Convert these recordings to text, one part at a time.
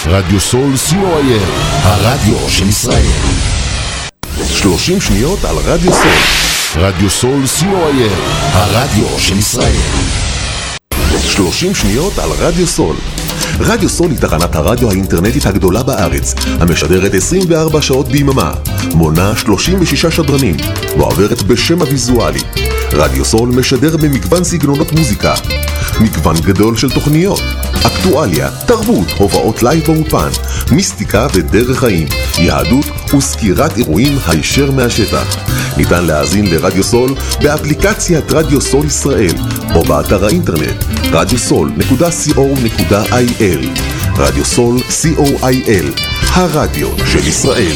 רדיו סול co.il, הרדיו של ישראל. 30 שניות על רדיו סול. רדיו סול co.il, הרדיו של ישראל. 30 שניות על רדיו סול. רדיו סול היא תחנת הרדיו האינטרנטית הגדולה בארץ, המשדרת 24 שעות ביממה, מונה 36 שדרנים, ועוברת בשם הוויזואלי. רדיו סול משדר במגוון סגנונות מוזיקה, מגוון גדול של תוכניות, אקטואליה, תרבות, הובאות לייב באופן, מיסטיקה ודרך חיים, יהדות וסקירת אירועים הישר מהשטח. ניתן להאזין לרדיו סול באפליקציית רדיו סול ישראל או באתר האינטרנט radiosol.co.il. רדיו סול co.il, הרדיו של ישראל.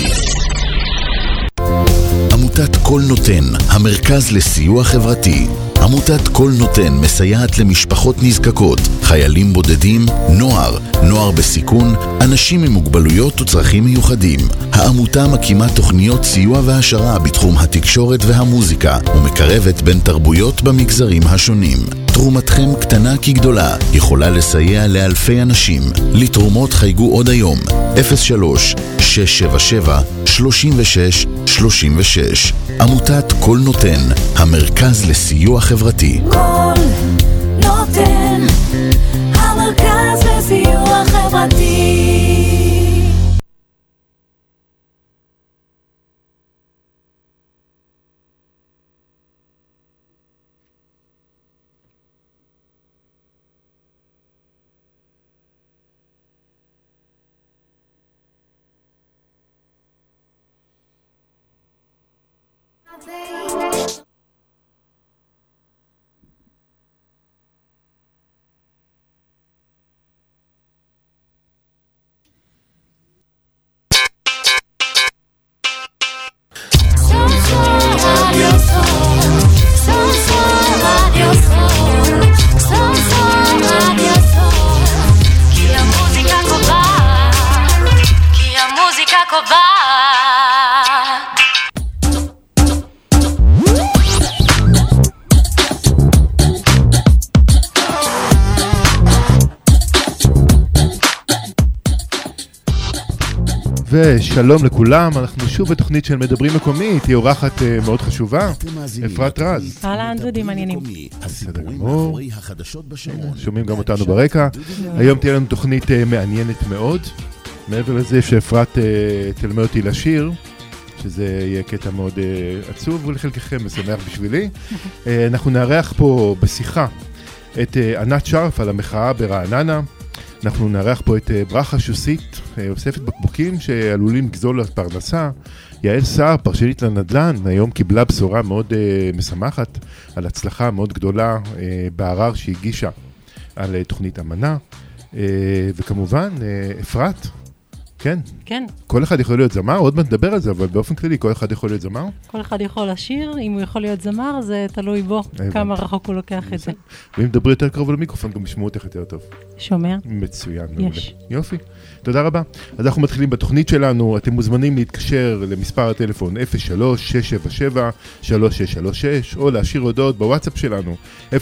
עמותת כל נותן, המרכז לסיוע חברתי. עמותת כל נותן מסייעת למשפחות נזקקות, חיילים בודדים, נוער בסיכון, אנשים עם מוגבלויות וצרכים מיוחדים. העמותה מקימה תוכניות סיוע והשרה בתחום התקשורת והמוזיקה ומקרבת בין תרבויות במגזרים השונים. תרומתכם קטנה כגדולה, יכולה לסייע לאלפי אנשים. לתרומות חייגו עוד היום 03-677-3636. עמותת כל נותן, המרכז לסיוע חברתי. כל נותן, המרכז לסיוע חברתי. ושלום לכולם, אנחנו שוב בתוכנית של מדברים מקומית, היא אורחת מאוד חשובה, אפרת רז. אהלן דודי, מעניינים. בסדר גמור, שומעים גם אותנו ברקע. היום תהיה לנו תוכנית מעניינת מאוד, מעבר לזה שאפרת תלמד אותי לשיר, שזה יהיה קטע מאוד עצוב ולחלקכם משמח בשבילי. אנחנו נארח פה בשיחה את ענת שרף על המחאה ברעננה. אנחנו נארח פה את ברכה שוסית, אוספת בקבוקים שעלולים לגזול לפרנסה. יעל סער, פרשנית לנדל"ן, היום קיבלה בשורה מאוד משמחת על הצלחה מאוד גדולה בערר שהגישה על תוכנית אמנה. וכמובן, אפרת, כן. כן. כל אחד יכול להיות זמר, עוד מעט נדבר על זה, אבל באופן כללי כל אחד יכול להיות זמר. כל אחד יכול לשיר, אם הוא יכול להיות זמר, זה תלוי בו, כמה רחוק הוא לוקח את זה. ואם דברי יותר קרוב למיקרופון, גם ישמעו אותך יותר טוב. שומע? מצוין. יש. יופי. תודה רבה. אז אנחנו מתחילים בתוכנית שלנו, אתם מוזמנים להתקשר למספר הטלפון 03-677-3636, או להשאיר הודעות בוואטסאפ שלנו 053-807-1212,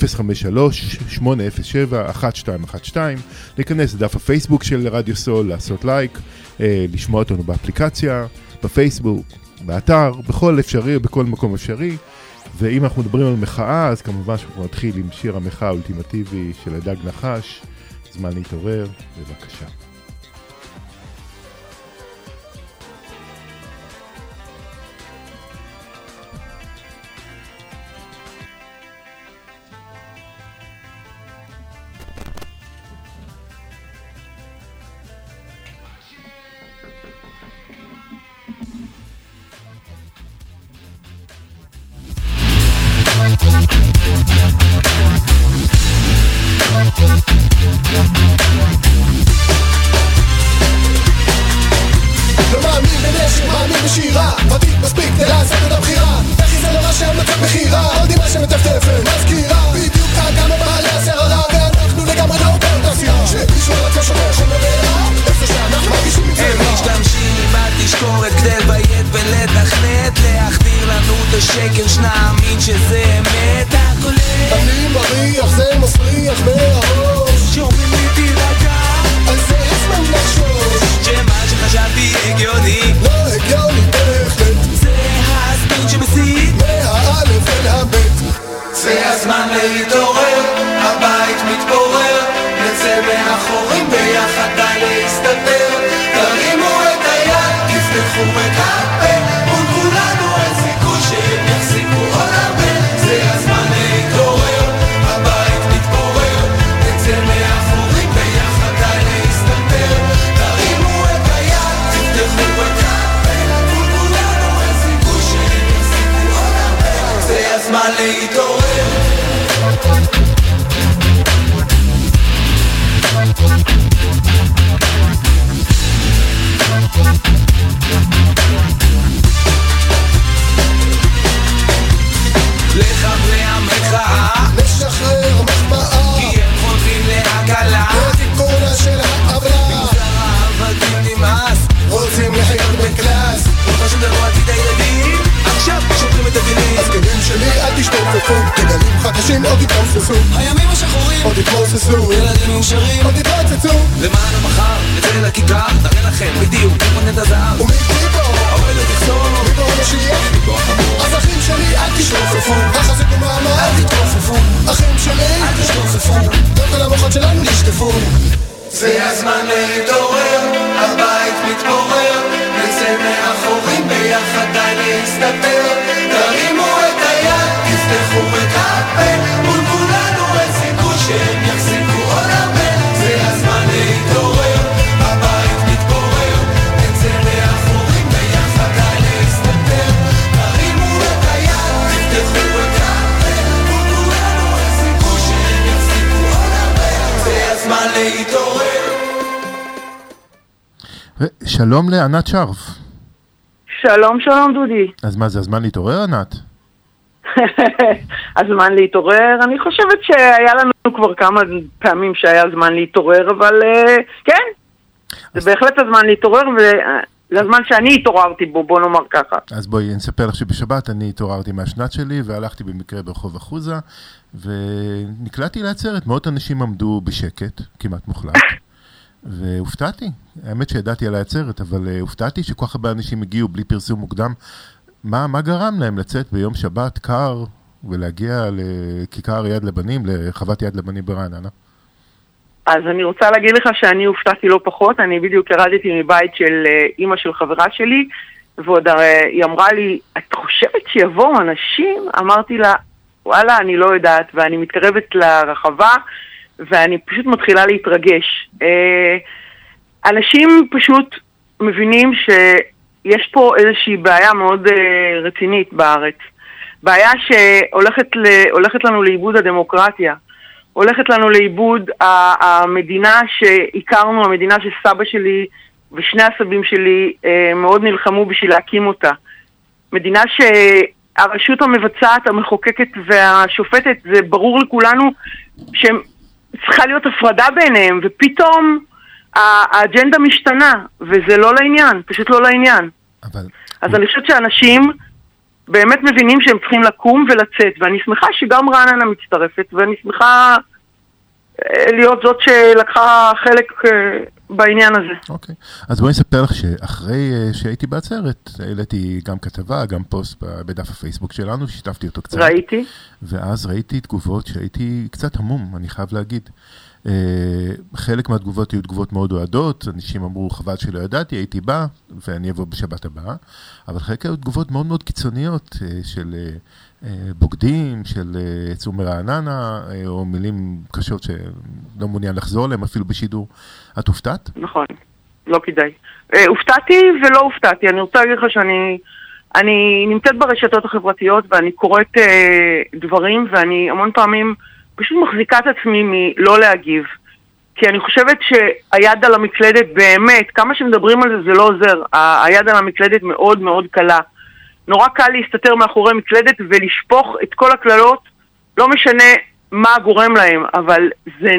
להיכנס לדף הפייסבוק של רדיו סול, לעשות לייק, לשמוע אותנו באפליקציה, בפייסבוק, באתר, בכל אפשרי, בכל מקום אפשרי. ואם אנחנו מדברים על מחאה, אז כמובן שאנחנו נתחיל עם שיר המחאה האולטימטיבי של הדג נחש, זמן להתעורר, בבקשה. לא מאמין בנשק, מאמין בשירה, ותיק מספיק כדי לעשות את הבחירה. איך זה לא רשם מצב בחירה, עוד אימה שמטפטפת מזכירה בדיוק כמה בעלי הסערה, ואנחנו לגמרי לא באותה סירה. שמישהו על עצמו שומר שמדבר, איפה שאנחנו מרגישים את זה. הם משתמשים בתשקורת כדי לביית ולתכנת, להחדיר לנו את השקר שנאמין שזה אמת. אני מריח, זה מסריח מהראש, שאומרים לי תירגע, על זה זמן לחשוב. אנשים עוד יתרוססו, הימים השחורים עוד יתרוססו, ילדים מאושרים עוד יתרוצצו, למען המחר, נצא לכיכר, נראה לכם בדיוק איפה נט הזהב, ומפה האוהל עוד יחזור, מפה המשיח, מפה החמור, אז אחים שלי אל תשתופפו, החזק במעמד אל תתרופפו, אחים שלי אל תשתופפו, דווקא למוחות שלנו נשטפו. זה הזמן להתעורר, הבית מתפורר, נצא מאחורים ביחד די להסתתר, תרימו את היד, תפתחו את הפה, מול כולנו אין סיכוי שהם יחזיקו עוד הרבה. זה הזמן להתעורר, הבית מתפורר, נצא מאחורים ביחד די להסתתר, תרימו את היד, תפתחו את הפה, מול כולנו אין סיכוי שהם יחזיקו עוד הרבה. זה הזמן להתעורר. שלום לענת שרף. שלום, שלום דודי. אז מה זה, הזמן להתעורר, ענת? הזמן להתעורר, אני חושבת שהיה לנו כבר כמה פעמים שהיה זמן להתעורר, אבל כן, זה בהחלט הזמן להתעורר, וזה הזמן שאני התעוררתי בו, בוא נאמר ככה. אז בואי נספר לך שבשבת אני התעוררתי מהשנת שלי, והלכתי במקרה ברחוב אחוזה, ונקלעתי לעצרת, מאות אנשים עמדו בשקט, כמעט מוחלט. והופתעתי, האמת שידעתי על העצרת, אבל הופתעתי שכל כך הרבה אנשים הגיעו בלי פרסום מוקדם. מה גרם להם לצאת ביום שבת קר ולהגיע לכיכר יד לבנים, לחוות יד לבנים ברעננה? אז אני רוצה להגיד לך שאני הופתעתי לא פחות, אני בדיוק ירדתי מבית של אמא של חברה שלי, ועוד היא אמרה לי, את חושבת שיבואו אנשים? אמרתי לה, וואלה, אני לא יודעת, ואני מתקרבת לרחבה, ואני פשוט מתחילה להתרגש. אנשים פשוט מבינים שיש פה איזושהי בעיה מאוד רצינית בארץ. בעיה שהולכת לנו לאיבוד הדמוקרטיה. הולכת לנו לאיבוד המדינה שהכרנו, המדינה שסבא שלי ושני הסבים שלי מאוד נלחמו בשביל להקים אותה. מדינה שהרשות המבצעת, המחוקקת והשופטת, זה ברור לכולנו שהם צריכה להיות הפרדה ביניהם, ופתאום האג'נדה משתנה, וזה לא לעניין, פשוט לא לעניין. אז אני חושבת שאנשים באמת מבינים שהם צריכים לקום ולצאת, ואני שמחה שגם רעננה מצטרפת, ואני שמחה להיות זאת שלקחה חלק בעניין הזה. אוקיי, אז בואי נספר לך שאחרי שהייתי בעצרת, העליתי גם כתבה, גם פוסט בדף הפייסבוק שלנו, שיתפתי אותו קצת. ראיתי. ואז ראיתי תגובות שהייתי קצת המום, אני חייב להגיד. חלק מהתגובות היו תגובות מאוד אוהדות, אנשים אמרו חבל שלא ידעתי, הייתי בא, ואני אבוא בשבת הבאה, אבל חלק היו תגובות מאוד מאוד קיצוניות של בוגדים, של יצאו מרעננה, או מילים קשות שלא מעוניין לחזור עליהם, אפילו בשידור. את הופתעת? נכון, לא כדאי. הופתעתי ולא הופתעתי, אני רוצה להגיד לך שאני נמצאת ברשתות החברתיות, ואני קוראת דברים, ואני המון פעמים פשוט מחזיקה את עצמי מלא להגיב. כי אני חושבת שהיד על המקלדת באמת, כמה שמדברים על זה זה לא עוזר, היד על המקלדת מאוד מאוד קלה. נורא קל להסתתר מאחורי מקלדת ולשפוך את כל הכללות, לא משנה מה גורם להם, אבל זה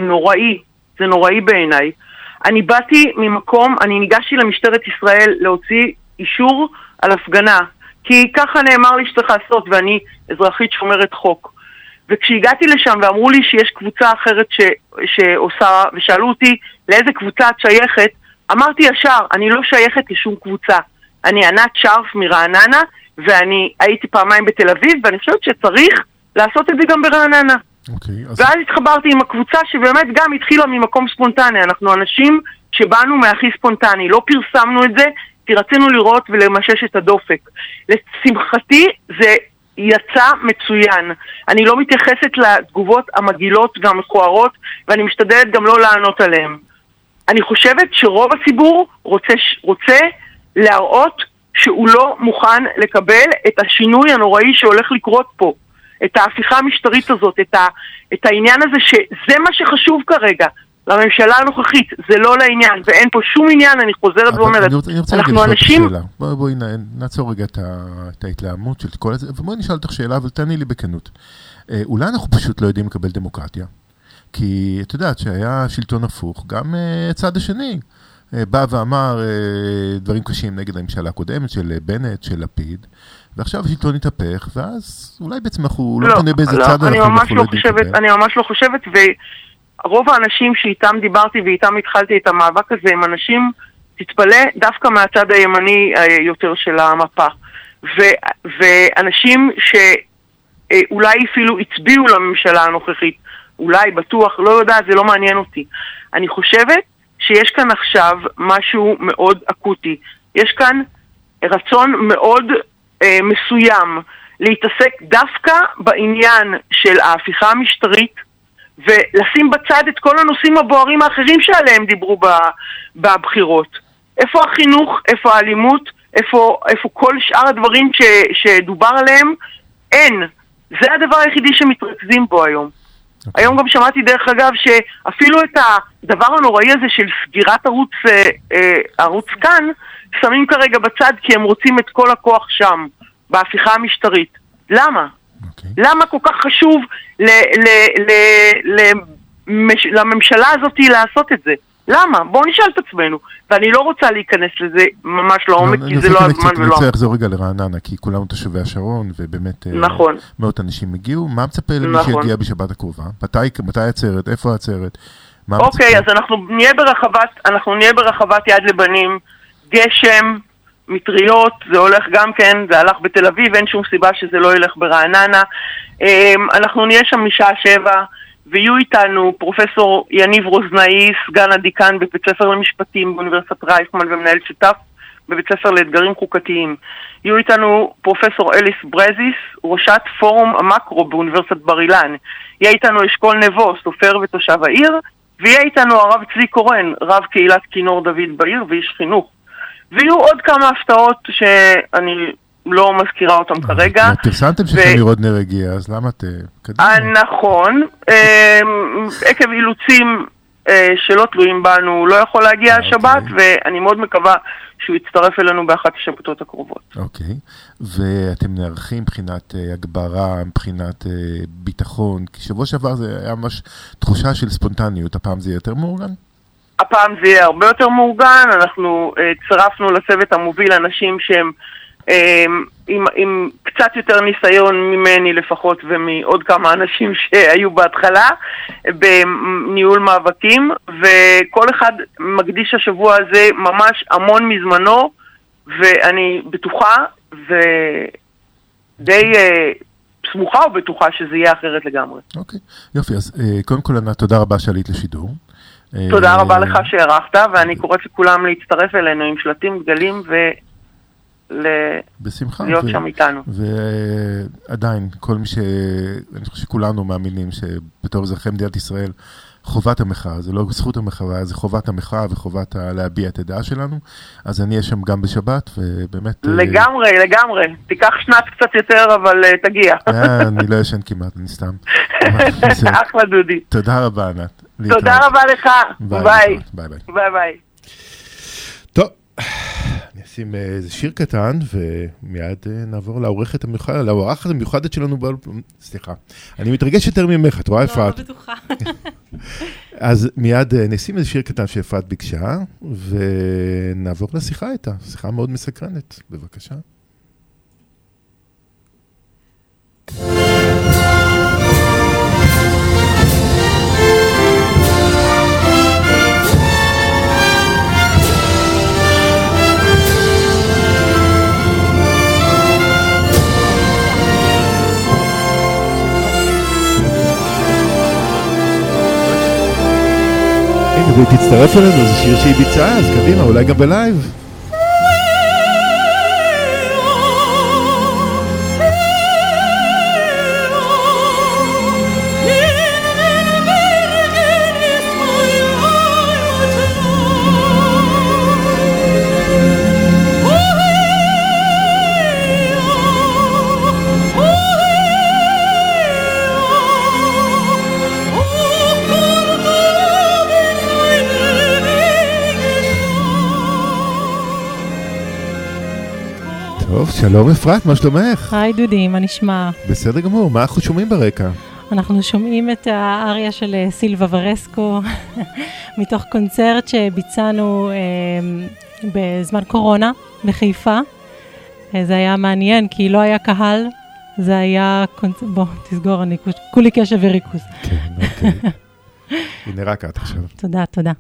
נוראי בעיניי. אני באתי ממקום, אני ניגשתי למשטרת ישראל להוציא אישור על הפגנה, כי ככה נאמר לי שצריך לעשות, ואני אזרחית שומרת חוק. וכשהגעתי לשם ואמרו לי שיש קבוצה אחרת שעושה, ושאלו אותי לאיזה קבוצה את שייכת, אמרתי ישר, אני לא שייכת לשום קבוצה. אני ענת שרף מרעננה, ואני הייתי פעמיים בתל אביב, ואני חושבת שצריך לעשות את זה גם ברעננה. ואז התחברתי עם הקבוצה שבאמת גם התחילה ממקום ספונטני. אנחנו אנשים שבאנו מהכי ספונטני, לא פרסמנו את זה, כי רצינו לראות ולמשש את הדופק. לשמחתי זה יצא מצוין. אני לא מתייחסת לתגובות המגילות והמכוערות, ואני משתדלת גם לא לענות עליהן. אני חושבת שרוב הציבור רוצה להראות שהוא לא מוכן לקבל את השינוי הנוראי שהולך לקרות פה. את ההפיכה המשטרית הזאת, את העניין הזה שזה מה שחשוב כרגע לממשלה הנוכחית, זה לא לעניין, ואין פה שום עניין, אני חוזרת ואומרת, אנחנו אנשים... בואי נעצור רגע את ההתלהמות של כל הזה, ובואי נשאל אותך שאלה, אבל תעני לי בכנות. אולי אנחנו פשוט לא יודעים לקבל דמוקרטיה? כי את יודעת שהיה שלטון הפוך, גם צד השני בא ואמר דברים קשים נגד הממשלה הקודמת של בנט, של לפיד, ועכשיו השלטון יתהפך, ואז אולי בעצם אנחנו לא נתנה באיזה צד אנחנו לא יודעים. אני ממש לא חושבת, ורוב האנשים שאיתם דיברתי ואיתם התחלתי את המאבק הזה, הם אנשים, תתפלא, דווקא מהצד הימני יותר של המפה. ואנשים שאולי אפילו הצביעו לממשלה הנוכחית, אולי, בטוח, לא יודע, זה לא מעניין אותי. אני חושבת שיש כאן עכשיו משהו מאוד אקוטי. יש כאן רצון מאוד מסוים להתעסק דווקא בעניין של ההפיכה המשטרית, ולשים בצד את כל הנושאים הבוערים האחרים שעליהם דיברו בבחירות. איפה החינוך, איפה האלימות, איפה כל שאר הדברים שדובר עליהם? אין. זה הדבר היחידי שמתרכזים בו היום. היום גם שמעתי דרך אגב שאפילו את הדבר הנוראי הזה של סגירת ערוץ כאן, שמים כרגע בצד כי הם רוצים את כל הכוח שם, בהפיכה המשטרית. למה? למה כל כך חשוב לממשלה הזאת לעשות את זה? למה? בואו נשאל את עצמנו. ואני לא רוצה להיכנס לזה ממש לעומק, כי זה לא הזמן ולא... אני רוצה לחזור רגע לרעננה, כי כולנו תושבי השרון, ובאמת מאות אנשים הגיעו. מה מצפה למי שיגיע בשבת הקרובה? מתי עצרת? איפה העצרת? אוקיי, אז אנחנו נהיה ברחבת יד לבנים, גשם, מטריות, זה הולך גם כן, זה הלך בתל אביב, אין שום סיבה שזה לא ילך ברעננה. אנחנו נהיה שם משעה 7, ויהיו איתנו פרופסור יניב רוזנאי, סגן הדיקן בבית ספר למשפטים באוניברסיטת רייכמן ומנהל שותף בבית ספר לאתגרים חוקתיים. יהיו איתנו פרופסור אליס ברזיס, ראשת פורום המקרו באוניברסיטת בר אילן. יהיה איתנו אשכול נבו, סופר ותושב העיר, ויהיה איתנו הרב צבי קורן, רב קהילת כינור דוד בעיר ואיש חינוך. ויהיו עוד כמה הפתעות שאני לא מזכירה אותם כרגע. פרסמתם שכם לראות נר הגיע, אז למה קדימה? נכון, עקב אילוצים שלא תלויים בנו, לא יכול להגיע השבת, ואני מאוד מקווה שהוא יצטרף אלינו באחת השבתות הקרובות. אוקיי, ואתם נערכים מבחינת הגברה, מבחינת ביטחון, כי שבוע שעבר זה היה ממש תחושה של ספונטניות, הפעם זה יותר מאורגן? הפעם זה יהיה הרבה יותר מאורגן, אנחנו צרפנו לצוות המוביל אנשים שהם עם קצת יותר ניסיון ממני לפחות ומעוד כמה אנשים שהיו בהתחלה בניהול מאבקים, וכל אחד מקדיש השבוע הזה ממש המון מזמנו, ואני בטוחה ודי סמוכה ובטוחה שזה יהיה אחרת לגמרי. אוקיי, יופי, אז קודם כל ענת, תודה רבה שעלית לשידור. תודה רבה לך שערכת, ואני קוראת לכולם להצטרף אלינו עם שלטים, דגלים בשמחה, להיות שם איתנו. ועדיין, כל מי אני חושב שכולנו מאמינים שבתור אזרחי מדינת ישראל, חובת המחאה, זה לא זכות המחאה, זה חובת המחאה וחובת להביע את הדעה שלנו, אז אני אהיה שם גם בשבת, ובאמת... לגמרי, תיקח שנת קצת יותר, אבל תגיע. אני לא ישן כמעט, אני סתם. אחלה דודי. תודה רבה, ענת. תודה רבה לך, ביי. ביי. טוב. אני אשים איזה שיר קטן, ומיד נעבור לאורחת המיוחדת, לאורחת המיוחדת שלנו, סליחה, אני מתרגש יותר ממך, את רואה אפרת? לא בטוחה. אז מיד נשים איזה שיר קטן שאפרת ביקשה, ונעבור לשיחה איתה, שיחה מאוד מסקרנת, בבקשה. ותצטרף אלינו, זה שיר שהיא ביצעה, אז קדימה, אולי גם בלייב. טוב, שלום אפרת, מה שלומך? היי דודי, מה נשמע? בסדר גמור, מה אנחנו שומעים ברקע? אנחנו שומעים את האריה של סילבה ורסקו מתוך קונצרט שביצענו בזמן קורונה בחיפה. זה היה מעניין כי לא היה קהל, זה היה קונצרט, בוא תסגור, אני כולי קשב וריכוז. כן, אוקיי. הנה רק את עכשיו. תודה, תודה.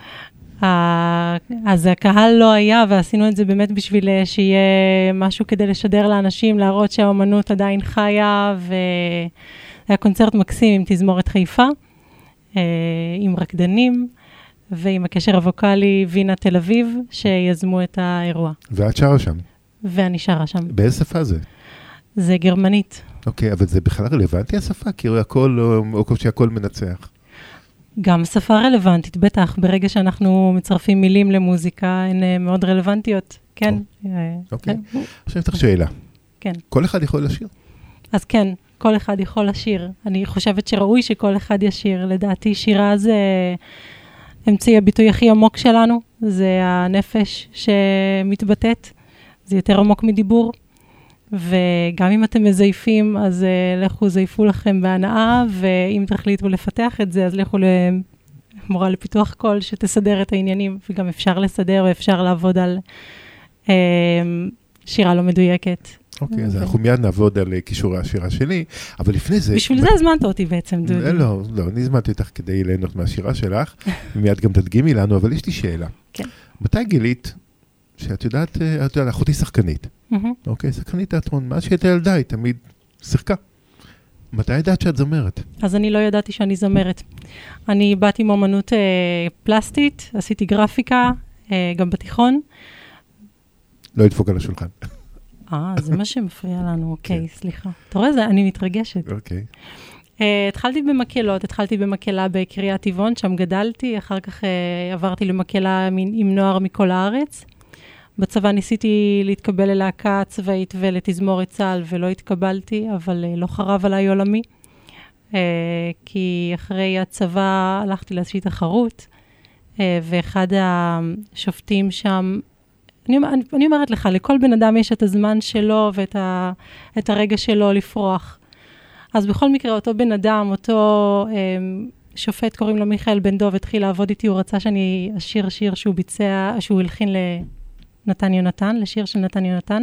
אז הקהל לא היה, ועשינו את זה באמת בשביל שיהיה משהו כדי לשדר לאנשים, להראות שהאומנות עדיין חיה, והיה קונצרט מקסים עם תזמורת חיפה, עם רקדנים, ועם הקשר הווקלי וינה תל אביב, שיזמו את האירוע. ואת שרה שם? ואני שרה שם. באיזה שפה זה? זה גרמנית. אוקיי, אבל זה בכלל רלוונטי השפה? כאילו הכל, או שהכל מנצח? גם שפה רלוונטית, בטח, ברגע שאנחנו מצרפים מילים למוזיקה, הן מאוד רלוונטיות, כן. אוקיי, עכשיו יש לך שאלה. כן. כל אחד יכול לשיר? אז כן, כל אחד יכול לשיר. אני חושבת שראוי שכל אחד ישיר. לדעתי, שירה זה אמצעי הביטוי הכי עמוק שלנו, זה הנפש שמתבטאת, זה יותר עמוק מדיבור. וגם אם אתם מזייפים, אז לכו זייפו לכם בהנאה, ואם תחליטו לפתח את זה, אז לכו למורה לפיתוח קול, שתסדר את העניינים, וגם אפשר לסדר, ואפשר לעבוד על שירה לא מדויקת. אוקיי, אז אנחנו מיד נעבוד על כישורי השירה שלי, אבל לפני זה... בשביל זה הזמנת אותי בעצם, דודי. לא, אני הזמנתי אותך כדי ליהנות מהשירה שלך, ומיד גם תדגימי לנו, אבל יש לי שאלה. כן. מתי גילית שאת יודעת, אחותי שחקנית. אוקיי, שחקנית תיאטרון, מאז שהייתה ילדה, היא תמיד שיחקה. מתי ידעת שאת זמרת? אז אני לא ידעתי שאני זמרת. אני באתי עם אומנות פלסטית, עשיתי גרפיקה, גם בתיכון. לא ידפוק על השולחן. זה מה שמפריע לנו, אוקיי, סליחה. אתה רואה, אני מתרגשת. אוקיי. התחלתי במקהלות, התחלתי במקהלה בקריית טבעון, שם גדלתי, אחר כך עברתי למקהלה עם נוער מכל הארץ. בצבא ניסיתי להתקבל ללהקה צבאית ולתזמורת צה"ל, ולא התקבלתי, אבל לא חרב עליי עולמי. כי אחרי הצבא הלכתי לאיזושהי תחרות, ואחד השופטים שם, אני אומרת לך, לכל בן אדם יש את הזמן שלו ואת הרגע שלו לפרוח. אז בכל מקרה, אותו בן אדם, אותו שופט, קוראים לו מיכאל בן דוב, התחיל לעבוד איתי, הוא רצה שאני אשיר שיר שהוא ביצע, שהוא הלחין לנתן יונתן, לשיר של נתן יונתן,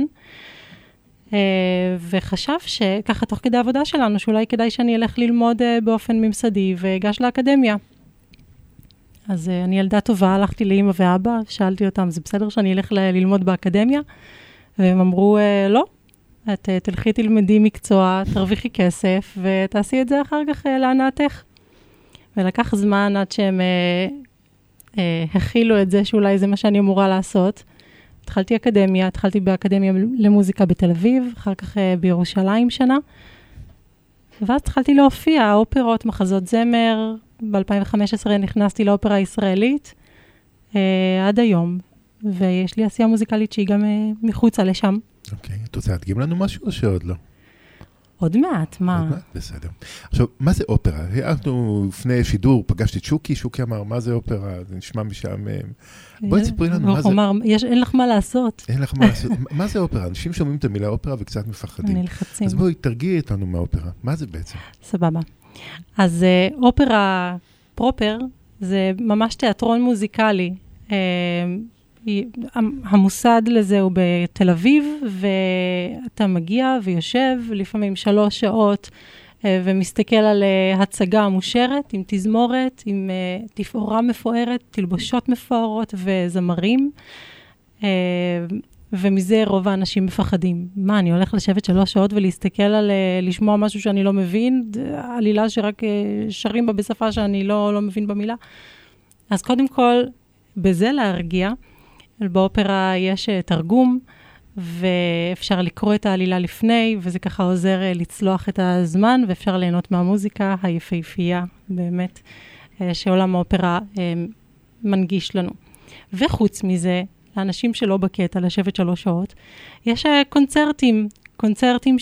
וחשב שככה תוך כדי העבודה שלנו, שאולי כדאי שאני אלך ללמוד באופן ממסדי, והגש לאקדמיה. אז אני ילדה טובה, הלכתי לאמא ואבא, שאלתי אותם, זה בסדר שאני אלך ללמוד באקדמיה? והם אמרו, לא, את תלכי תלמדי מקצוע, תרוויחי כסף, ותעשי את זה אחר כך להנאתך. ולקח זמן עד שהם הכילו את זה, שאולי זה מה שאני אמורה לעשות. התחלתי אקדמיה, התחלתי באקדמיה למוזיקה בתל אביב, אחר כך בירושלים שנה. ואז התחלתי להופיע, אופרות, מחזות זמר. ב-2015 נכנסתי לאופרה הישראלית, עד היום. ויש לי עשייה מוזיקלית שהיא גם מחוצה לשם. אוקיי, את רוצה להדגים לנו משהו או שעוד לא? עוד מעט, מה? עוד מעט, בסדר. עכשיו, מה זה אופרה? אנחנו לפני שידור, פגשתי את שוקי, שוקי אמר, מה זה אופרה? זה נשמע משעמם. בואי תספרי לנו מה זה... הוא אמר, אין לך מה לעשות. אין לך מה לעשות. מה זה אופרה? אנשים שומעים את המילה אופרה וקצת מפחדים. נלחצים. אז בואי, תרגיעי אותנו מהאופרה. מה זה בעצם? סבבה. אז אופרה פרופר זה ממש תיאטרון מוזיקלי. המוסד לזה הוא בתל אביב, ואתה מגיע ויושב לפעמים 3 שעות, ומסתכל על הצגה מושרת, עם תזמורת, עם תפאורה מפוארת, תלבושות מפוארות וזמרים, ומזה רוב האנשים מפחדים. מה, אני הולך לשבת 3 שעות ולהסתכל על, לשמוע משהו שאני לא מבין, עלילה שרק שרים בה בשפה שאני לא מבין במילה. אז קודם כל, בזה להרגיע, באופרה יש תרגום, ואפשר לקרוא את העלילה לפני, וזה ככה עוזר לצלוח את הזמן, ואפשר ליהנות מהמוזיקה היפהפייה, באמת, שעולם האופרה מנגיש לנו. וחוץ מזה, לאנשים שלא בקטע, לשבת 3 שעות, יש קונצרטים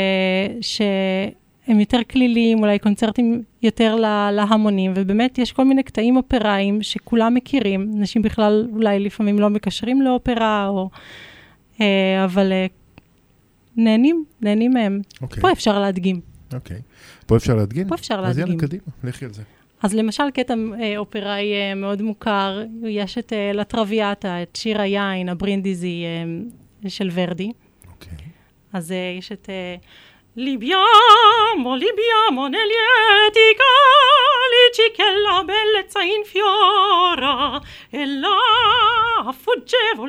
שהם יותר כליליים, אולי קונצרטים יותר להמונים, ובאמת יש כל מיני קטעים אופראיים שכולם מכירים, אנשים בכלל אולי לפעמים לא מקשרים לאופרה, אבל נהנים מהם. פה אפשר להדגים. אוקיי. פה אפשר להדגין? פה אפשר אז להדגין. יאללה, קדימה, לכי על זה. אז למשל קטע אופראי מאוד מוכר, יש את לטרוויאטה, את שיר היין, הברינדיזי של ורדי. אוקיי. אז יש את Libiamo, libiamo negli eti calici che la bellezza infiora e là fuggevo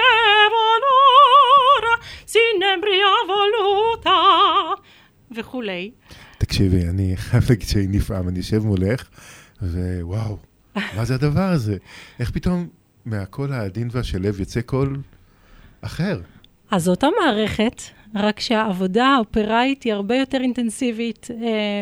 l'ora si nebria voluta וכולי. תקשיבי, אני חייב להגיד שהיא נפעם, אני יושב מולך, ווואו, מה זה הדבר הזה? איך פתאום מהקול העדין והשלב יצא קול אחר? אז זו אותה מערכת, רק שהעבודה האופראית היא הרבה יותר אינטנסיבית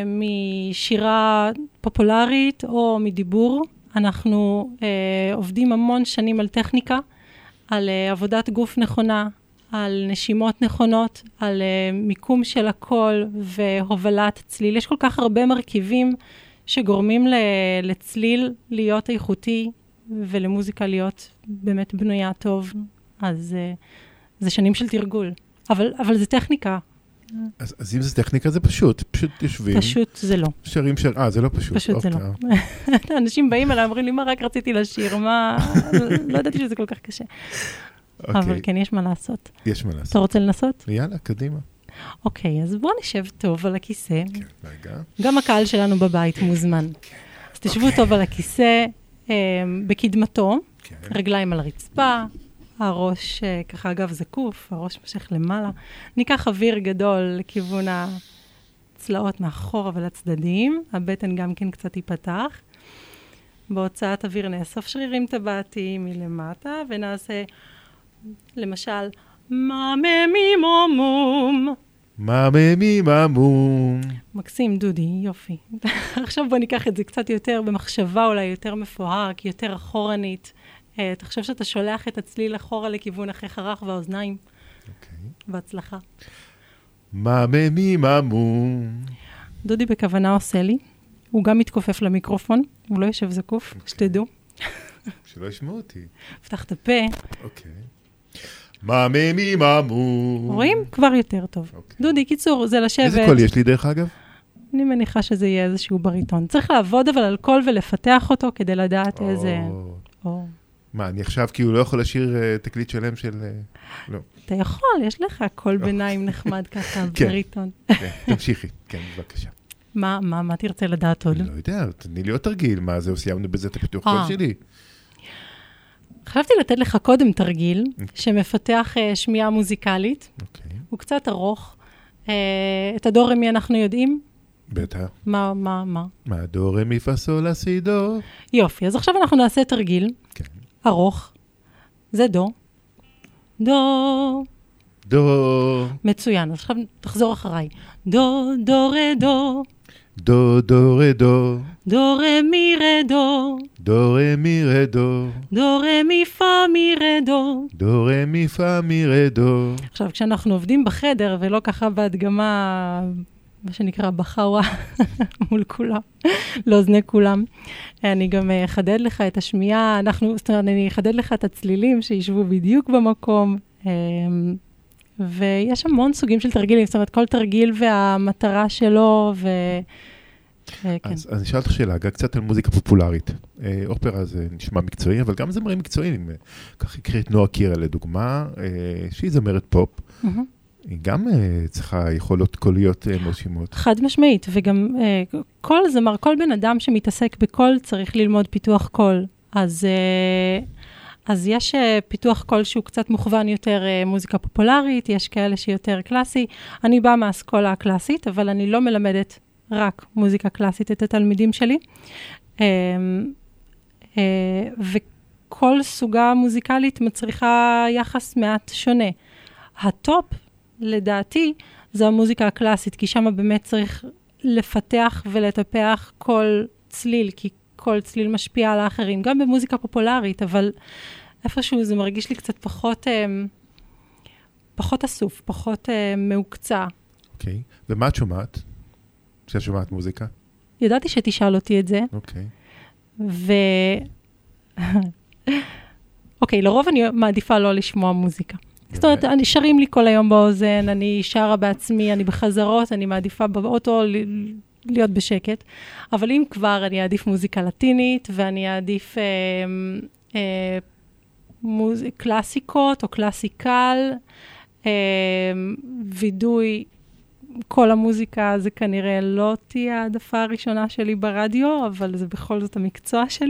משירה פופולרית או מדיבור. אנחנו עובדים המון שנים על טכניקה, על עבודת גוף נכונה, על נשימות נכונות, על מיקום של הקול והובלת צליל. יש כל כך הרבה מרכיבים שגורמים לצליל להיות איכותי ולמוזיקה להיות באמת בנויה טוב. אז זה שנים של תרגול. אבל זה טכניקה. אז אם זה טכניקה זה פשוט יושבים. פשוט זה לא. שרים זה לא פשוט. פשוט זה לא. אנשים באים אליי, אומרים לי, מה רק רציתי לשיר, מה... לא ידעתי שזה כל כך קשה. אבל כן, יש מה לעשות. יש מה לעשות. אתה רוצה לנסות? יאללה, קדימה. אוקיי, אז בוא נשב טוב על הכיסא. כן, רגע. גם הקהל שלנו בבית מוזמן. אז תשבו טוב על הכיסא, בקדמתו, רגליים על הרצפה, הראש ככה אגב זקוף, הראש משך למעלה. ניקח אוויר גדול לכיוון הצלעות מאחורה ולצדדים. הבטן גם כן קצת ייפתח. בהוצאת אוויר נאסוף שרירים טבעתיים מלמטה, ונעשה למשל מאממי מומום. מאממי מומום. מקסים, דודי, יופי. עכשיו בוא ניקח את זה קצת יותר במחשבה, אולי יותר מפואר, יותר אחורנית. תחשוב שאתה שולח את הצליל אחורה לכיוון החך הרך והאוזניים. אוקיי. בהצלחה. מאממי מומום. דודי בכוונה עושה לי. הוא גם מתכופף למיקרופון, הוא לא יושב זקוף, שתדעו. שלא ישמעו אותי. פתח את הפה. אוקיי. מאממי מומום. רואים? כבר יותר טוב. דודי, קיצור, זה לשבת. איזה קול יש לי דרך אגב? אני מניחה שזה יהיה איזשהו בריטון. צריך לעבוד אבל על קול ולפתח אותו כדי לדעת איזה... מה, אני עכשיו כאילו לא יכול לשיר תקליט שלם של... לא. אתה יכול, יש לך קול ביניים נחמד ככה, בריטון. כן, תמשיכי. כן, בבקשה. מה תרצה לדעת עוד? אני לא יודע, תני לי עוד תרגיל. מה, זהו, סיימנו בזה את הפיתוח קול שלי. חשבתי לתת לך קודם תרגיל שמפתח שמיעה מוזיקלית. הוא קצת ארוך. את הדו רמי אנחנו יודעים? בטח. מה? מה, דו רמי פה סול לה סי דו. יופי, אז עכשיו אנחנו נעשה תרגיל. כן. ארוך. זה דו. דו. דו. מצוין, אז עכשיו תחזור אחריי. דו, דו, רה, דו. דו, דו, רה, דו. דו, רה, מי, רה, דו. דו, רה, מי, רה, דו. דו, רה, מי, פה, מי, רה, דו. דו, רה, מי, פה, מי, רה, דו. עכשיו, כשאנחנו עובדים בחדר, ולא ככה בהדגמה, מה שנקרא בחאווה, מול כולם, לאוזני כולם, אני גם אחדד לך את השמיעה, זאת אומרת, אני אחדד לך את הצלילים שישבו בדיוק במקום, ויש המון סוגים של תרגילים, זאת אומרת, כל תרגיל והמטרה שלו, אז אני אשאל אותך שאלה, קצת על מוזיקה פופולרית. אופרה זה נשמע מקצועי, אבל גם זמרים מקצועיים. כך יקרה את נועה קירה לדוגמה, שהיא זמרת פופ. היא גם צריכה יכולות קוליות מרשימות. חד משמעית, וגם כל זמר, כל בן אדם שמתעסק בקול צריך ללמוד פיתוח קול. אז יש פיתוח קול שהוא קצת מוכוון יותר מוזיקה פופולרית, יש כאלה שיותר קלאסי. אני באה מהאסכולה הקלאסית, אבל אני לא מלמדת רק מוזיקה קלאסית את התלמידים שלי. וכל סוגה מוזיקלית מצריכה יחס מעט שונה. הטופ, לדעתי, זו המוזיקה הקלאסית, כי שם באמת צריך לפתח ולטפח כל צליל, כי כל צליל משפיע על האחרים, גם במוזיקה פופולרית, אבל איפשהו זה מרגיש לי קצת פחות אסוף, פחות מעוקצה. אוקיי, ומה את שומעת? כשאת שומעת מוזיקה? ידעתי שתשאל אותי את זה. אוקיי. אוקיי, לרוב אני מעדיפה לא לשמוע מוזיקה. זאת אומרת, שרים לי כל היום באוזן, אני שרה בעצמי, אני בחזרות, אני מעדיפה באוטו להיות בשקט, אבל אם כבר, אני אעדיף מוזיקה לטינית, ואני אעדיף קלאסיקות או קלאסיקל, וידוי, כל המוזיקה זה כנראה לא תהיה העדפה הראשונה שלי ברדיו, אבל זה בכל זאת המקצוע שלי.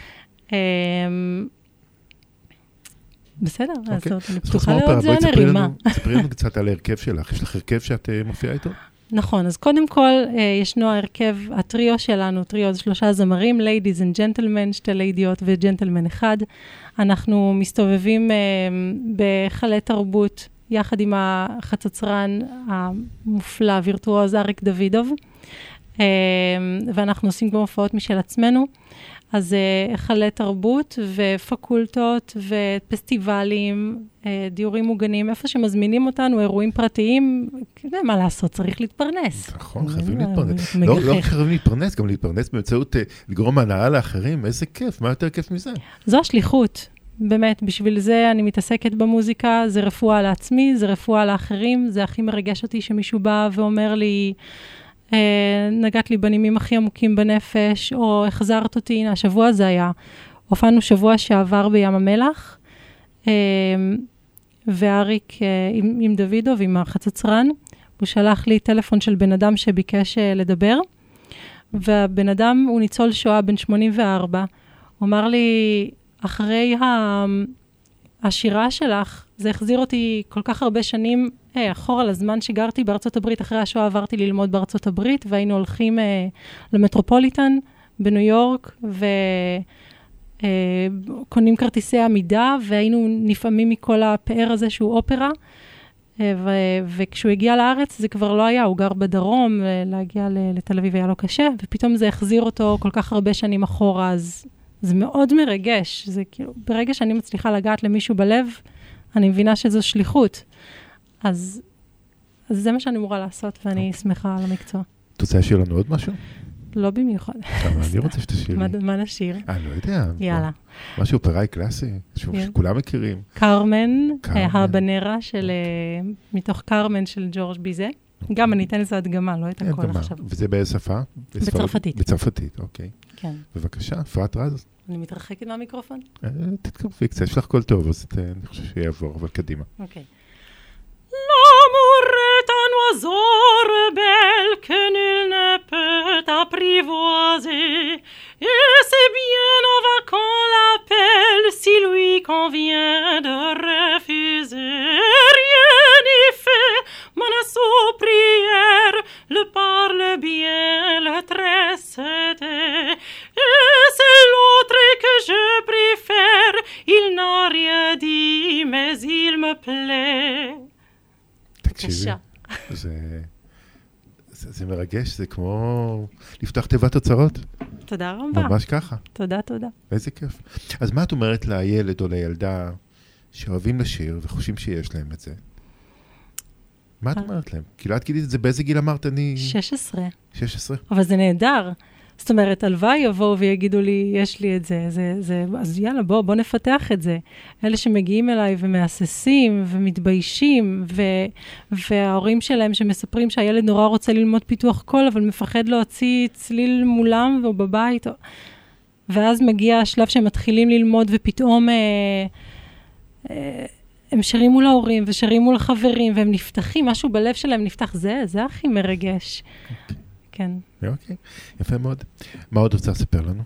בסדר, אז אני פתוחה לעוד ז'אנרים, מה? ספרי לנו קצת על ההרכב שלך. יש לך הרכב שאת מופיעה איתו? נכון, אז קודם כל, ישנו ההרכב, הטריו שלנו, טריו זה 3 זמרים, ladies and gentlemen, 2 לידיות וג'נטלמן אחד. אנחנו מסתובבים בחלי תרבות, יחד עם החצוצרן המופלא, וירטואוז אריק דוידוב, ואנחנו עושים גם הופעות משל עצמנו. אז חלי תרבות ופקולטות ופסטיבלים, דיורים מוגנים, איפה שמזמינים אותנו, אירועים פרטיים, מה לעשות, צריך להתפרנס. נכון, חייבים להתפרנס. לא חייבים להתפרנס, גם להתפרנס באמצעות לגרום הנאה לאחרים, איזה כיף, מה יותר כיף מזה? זו השליחות, באמת, בשביל זה אני מתעסקת במוזיקה, זה רפואה לעצמי, זה רפואה לאחרים, זה הכי מרגש אותי שמישהו בא ואומר לי, נגעת לי בנימים הכי עמוקים בנפש, או החזרת אותי, הנה, השבוע זה היה. הופענו שבוע שעבר בים המלח, ואריק עם דוידוב, עם החצוצרן, הוא שלח לי טלפון של בן אדם שביקש לדבר, והבן אדם הוא ניצול שואה בן 84, הוא אמר לי, אחרי השירה שלך, זה החזיר אותי כל כך הרבה שנים אחורה לזמן שגרתי בארצות הברית. אחרי השואה עברתי ללמוד בארצות הברית, והיינו הולכים למטרופוליטן בניו יורק, וקונים כרטיסי עמידה, והיינו נפעמים מכל הפאר הזה שהוא אופרה, וכשהוא הגיע לארץ זה כבר לא היה, הוא גר בדרום, להגיע לתל אביב היה לו קשה, ופתאום זה החזיר אותו כל כך הרבה שנים אחורה, אז זה מאוד מרגש. זה כאילו, ברגע שאני מצליחה לגעת למישהו בלב, אני מבינה שזו שליחות. אז זה מה שאני אמורה לעשות, ואני שמחה על המקצוע. את רוצה לשיר לנו עוד משהו? לא במיוחד. אני רוצה שתשיר. מה נשיר? לא יודע. יאללה. משהו אופראי קלאסי, שכולם מכירים. קרמן, הבנרה מתוך קרמן של ג'ורג' ביזה. גם אני אתן לזה הדגמה, לא את הכל עכשיו. וזה באיזה שפה? בצרפתית. בצרפתית, אוקיי. כן. בבקשה, אפרת רז. אני מתרחקת מהמיקרופון? תתקרבי קצת, יש לך קול טוב, אז אני חושב שיעבור, אבל קדימה. אוקיי. L'amour est un oiseau rebelle que nul ne peut apprivoiser, et c'est bien en vain qu'on l'appelle si lui convient de refuser. Rien n'y fait, mon prière, le parle bien, le tresse et c'est l'autre que je préfère. Il n'a rien dit, mais il me plaît. תקשיבי, זה מרגש, זה כמו לפתוח תיבת אוצרות. תודה רבה. ממש ככה. תודה, תודה. איזה כיף. אז מה את אומרת לילד או לילדה שאוהבים לשיר וחושבים שיש להם את זה? מה את אומרת להם? כאילו את גילית את זה, באיזה גיל אמרת אני? 16. 16? אבל זה נהדר. זאת אומרת, הלוואי יבואו ויגידו לי, יש לי את זה, אז יאללה, בוא נפתח את זה. אלה שמגיעים אליי ומאססים ומתביישים, וההורים שלהם שמספרים שהילד נורא רוצה ללמוד פיתוח קול, אבל מפחד להוציא צליל מולם והוא בבית. ואז מגיע השלב שהם מתחילים ללמוד, ופתאום הם שרים מול ההורים ושרים מול החברים, והם נפתחים, משהו בלב שלהם נפתח. זה הכי מרגש. כן. אוקיי, יפה מאוד. מה עוד רוצה לספר לנו?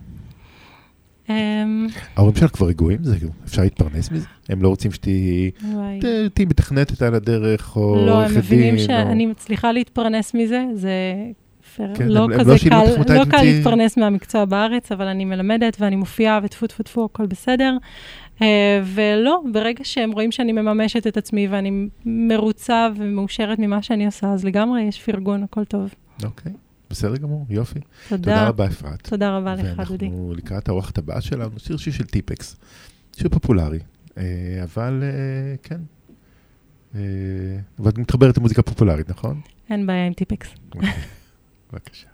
ההורים שלך כבר רגועים? אפשר להתפרנס מזה? הם לא רוצים שתהי מתכנתת על הדרך או עורכת דין? לא, הם מבינים שאני מצליחה להתפרנס מזה, זה לא כזה קל להתפרנס מהמקצוע בארץ, אבל אני מלמדת ואני מופיעה וטפו טפו טפו, הכל בסדר. ולא, ברגע שהם רואים שאני מממשת את עצמי ואני מרוצה ומאושרת ממה שאני עושה, אז לגמרי יש פרגון, הכל טוב. אוקיי. בסדר גמור, יופי. תודה רבה, אפרת. תודה רבה לך, דודי. ואנחנו לקראת האורחת הבאה שלנו, שיר של טיפקס. שיר פופולרי, אבל כן. ואת מתחברת למוזיקה פופולרית, נכון? אין בעיה עם טיפקס. בבקשה.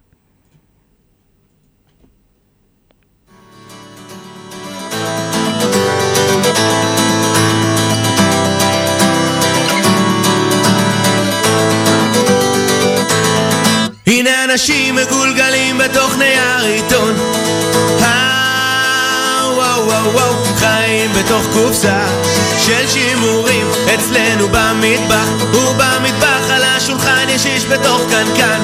הנה אנשים מגולגלים בתוך נייר עיתון, וואו וואו וואו, חיים בתוך קופסה של שימורים אצלנו במטבח, ובמטבח על השולחן יש איש בתוך קנקן,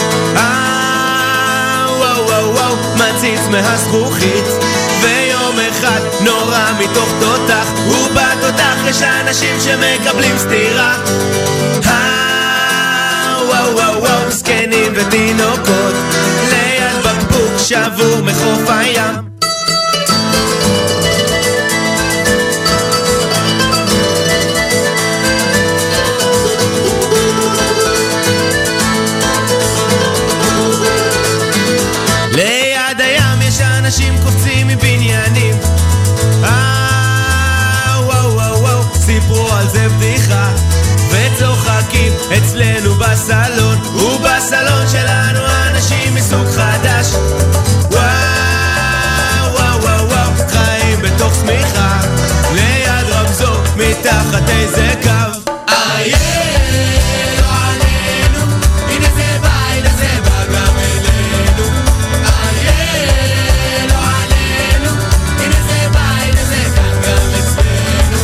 וואו וואו וואו, מציץ מהזכוכית, ויום אחד נורא מתוך תותח, ובתותח יש אנשים שמקבלים סתירה, וואו וואו וואו, זקנים ותינוקות ליד בקבוק שבור מחוף הים. ליד הים יש אנשים קופצים מבניינים, וואו וואו וואו, סיפרו על זה בדיחה וצוחקים אצלנו בסלון, ובסלון שלנו אנשים מסוג חדש, וואו וואו וואו וואו, חיים בתוך סמיכה ליד רמזור מתחת איזה קו, לא עלינו, הנה זה בא, הנה זה בא גם אלינו, לא עלינו, הנה זה בא, הנה זה כאן גם אצלנו.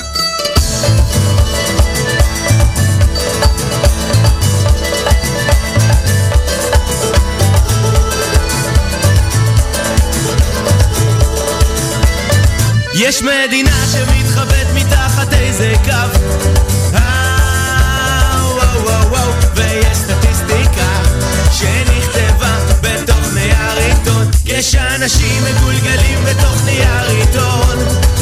יש מדינה שמתחבאת מתחת איזה קו, וואו וואו וואו, ויש סטטיסטיקה שנכתבה בתוך נייר עיתון, יש אנשים מגולגלים בתוך נייר עיתון,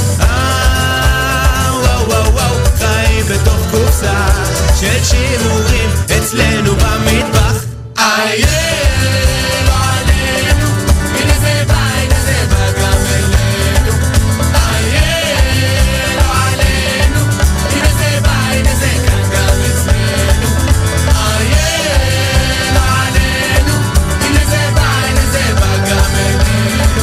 וואו וואו וואו, חיים בתוך קופסה של שימורים אצלנו במטבח, לא עלינו, הנה זה בא, הנה זה בא גם אלינו, לא עלינו, הנה זה בא, הנה זה כאן גם אצלנו, לא עלינו, הנה זה בא, הנה זה בא גם אלינו,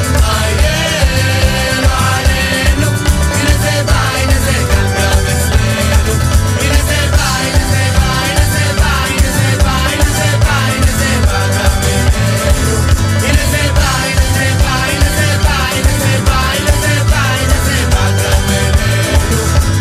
לא עלינו, הנה זה בא, הנה זה כאן גם אצלנו, הנה זה בא, הנה זה בא, הנה זה בא, הנה זה בא, הנה זה בא, הנה זה בא גם אלינו, הנה זה בא, הנה זה בא, הנה זה בא, הנה זה בא, הנה זה בא, הנה זה בא גם אלינו.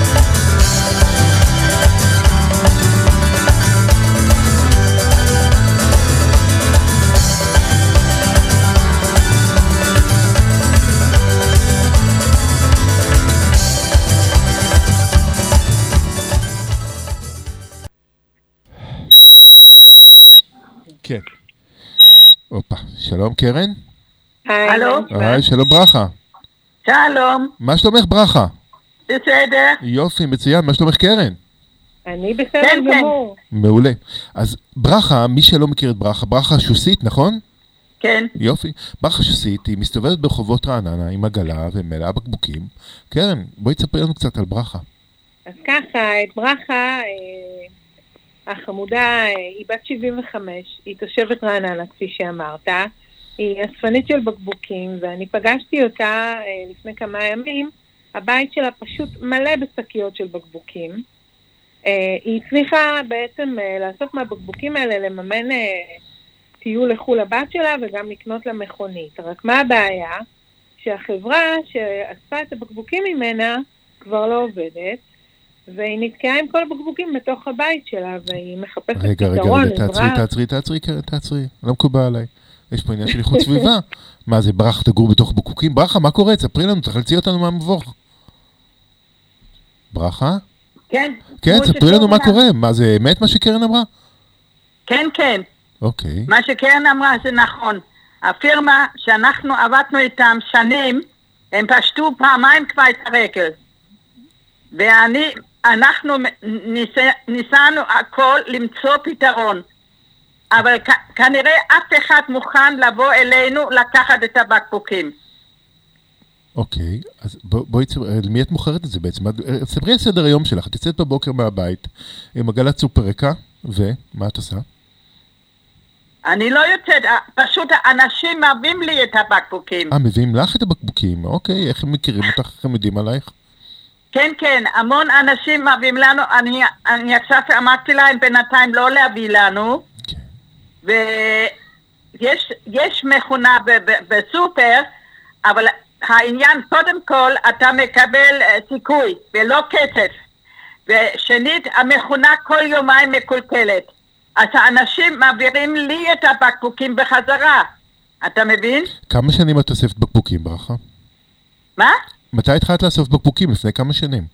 כן. הופה, שלום קרן. הלו. היי, שלום ברכה. שלום. מה שלומך ברכה? בסדר. יופי, מצוין, מה שלומך קרן? אני בסדר גמור. מעולה. אז ברכה, מי שלא מכיר את ברכה, ברכה שוסית, נכון? כן. יופי. ברכה שוסית, היא מסתובבת ברחובות רעננה עם עגלה ומלאה בקבוקים. קרן, בואי תספר לנו קצת על ברכה. אז ככה, את ברכה, החמודה, היא בת 75, היא תושבת רעננה, כפי שאמרת, היא אספנית של בקבוקים, ואני פגשתי אותה לפני כמה ימים, הבית שלה פשוט מלא בשקיות של בקבוקים, היא הצליחה בעצם לעשות מהבקבוקים האלה, לממן טיול לחול הבת שלה וגם לקנות לה מכונית. רק מה הבעיה? שהחברה שאספה את הבקבוקים ממנה כבר לא עובדת, והיא נתקעה עם כל הבקבוקים בתוך הבית שלה, והיא מחפשת פתרון. רגע, תעצרי, לא מקובל עליי. יש פה עניין של איכות סביבה. מה זה, ברכה תגור בתוך בקבוקים? ברכה, מה קורה? תספרי לנו, תחלצי אותנו מהמבוך. ברכה? כן. כן, תספרי לנו מה קורה. מה זה, אמת מה שקרן אמרה? כן, כן. אוקיי. מה שקרן אמרה זה נכון. הפירמה שאנחנו עבדנו איתם שנים, הם פשטו פעמיים כבר את הרגל. ואנחנו ניסנו הכל למצוא פתרון. אבל כנראה אף אחד מוכן לבוא אלינו לקחת את הבקבוקים. אוקיי, אז בואי, למי את מוכרת את זה בעצם? ספרי על סדר היום שלך, את יצאת בבוקר מהבית עם עגלת סופר ריקה, ומה את עושה? אני לא יוצאת, פשוט האנשים מביאים לי את הבקבוקים. מביאים לך את הבקבוקים, אוקיי, איך הם מכירים אותך, איך הם יודעים עלייך? כן, כן, המון אנשים מביאים לנו, אני עכשיו אמרתי להם בינתיים לא להביא לנו, ויש מכונה בסופר, אבל העניין, קודם כל, אתה מקבל סיכוי, ולא כסף. ושנית, המכונה כל יומיים מקולקלת. אז האנשים מעבירים לי את הבקבוקים בחזרה. אתה מבין? כמה שנים את אוספת בקבוקים, ברכה? מה? מתי התחלת לאסוף בקבוקים? לפני כמה שנים?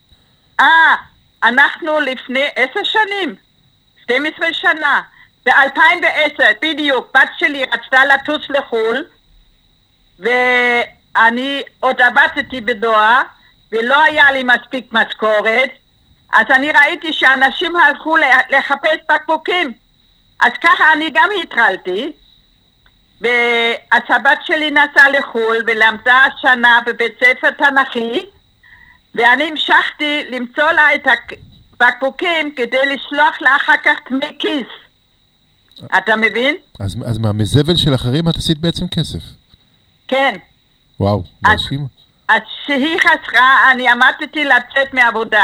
אנחנו לפני 10 שנים. 12 שנה. ב-2010, בדיוק, בת שלי רצתה לטוס לחול, ואני עוד עבדתי בדואר, ולא היה לי מספיק משכורת, אז אני ראיתי שאנשים הלכו לחפש בקבוקים. אז ככה אני גם התחלתי, והסבת שלי נסעה לחול, ולמדה שנה בבית ספר תנכי, ואני המשכתי למצוא לה את הבקבוקים כדי לשלוח לה אחר כך דמי כיס. אתה מבין? אז מהמזבל של אחרים את עשית בעצם כסף. כן. וואו, מרשים. אז שהיא חסרה, אני עמדתי לצאת מעבודה,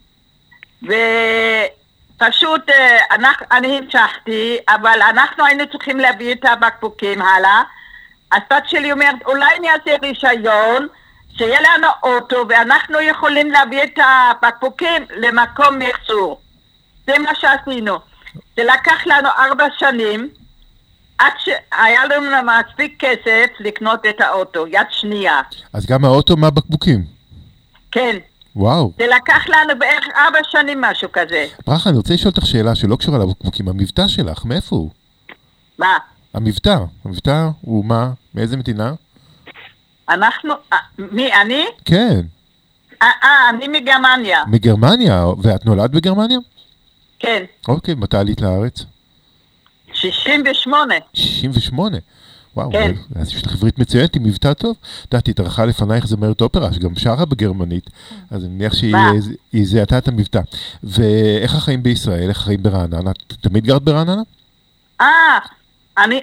ופשוט אני המשכתי, אבל אנחנו היינו צריכים להביא את הבקבוקים הלאה. אז בת שלי אומרת, אולי נעשה רישיון, שיהיה לנו אוטו, ואנחנו יכולים להביא את הבקבוקים למקום מחזור. זה מה שעשינו. זה לקח לנו 4 שנים, עד שהיה לנו מספיק כסף לקנות את האוטו, יד שנייה. אז גם האוטו מהבקבוקים? כן. וואו. זה לקח לנו בערך 4 שנים, משהו כזה. ברכה, אני רוצה לשאול אותך שאלה שלא קשורה לבקבוקים. המבטא שלך, מאיפה הוא? מה? המבטא הוא מה? מאיזה מדינה? אנחנו, מי, אני? כן. אני מגרמניה. מגרמניה? ואת נולדת בגרמניה? כן. אוקיי, מתי עלית לארץ? 68. 68? וואו, כן. אז יש לך עברית מצוינת עם מבטא טוב. דעתי, התארחה לפנייך זמרת אופרה, שגם שרה בגרמנית, אז אני מניח שהיא זיהתה את המבטא. ואיך החיים בישראל? איך החיים ברעננה? תמיד גרת ברעננה? אני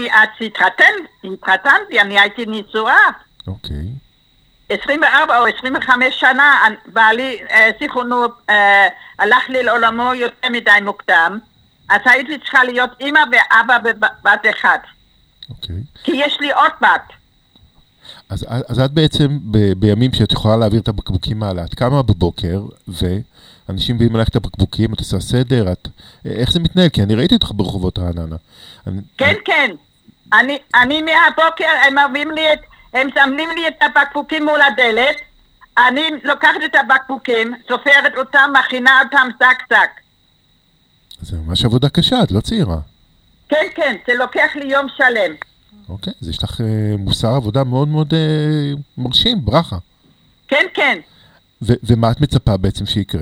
התחתנתי, אני הייתי נישואה. אוקיי. 24 או 25 שנה, בעלי, זיכרונו, הלך לי לעולמו יותר מדי מוקדם, אז הייתי צריכה להיות אמא ואבא בבת אחד. אוקיי. כי יש לי עוד בת. אז את בעצם, בימים שאת יכולה להעביר את הבקבוקים מעלה, את קמה בבוקר, ואנשים באים עליך את הבקבוקים, את עושה סדר, איך זה מתנהל? כי אני ראיתי אותך ברחובות רעננה. כן. אני מהבוקר, הם זמנים לי את הבקבוקים מול הדלת, אני לוקחת את הבקבוקים, סופרת אותם, מכינה אותם זק. זה ממש עבודה קשה, את לא צעירה. כן, זה לוקח לי יום שלם. אוקיי, אז יש לך מוסר עבודה מאוד מאוד מרשים, ברכה. כן. ומה את מצפה בעצם שיקרה?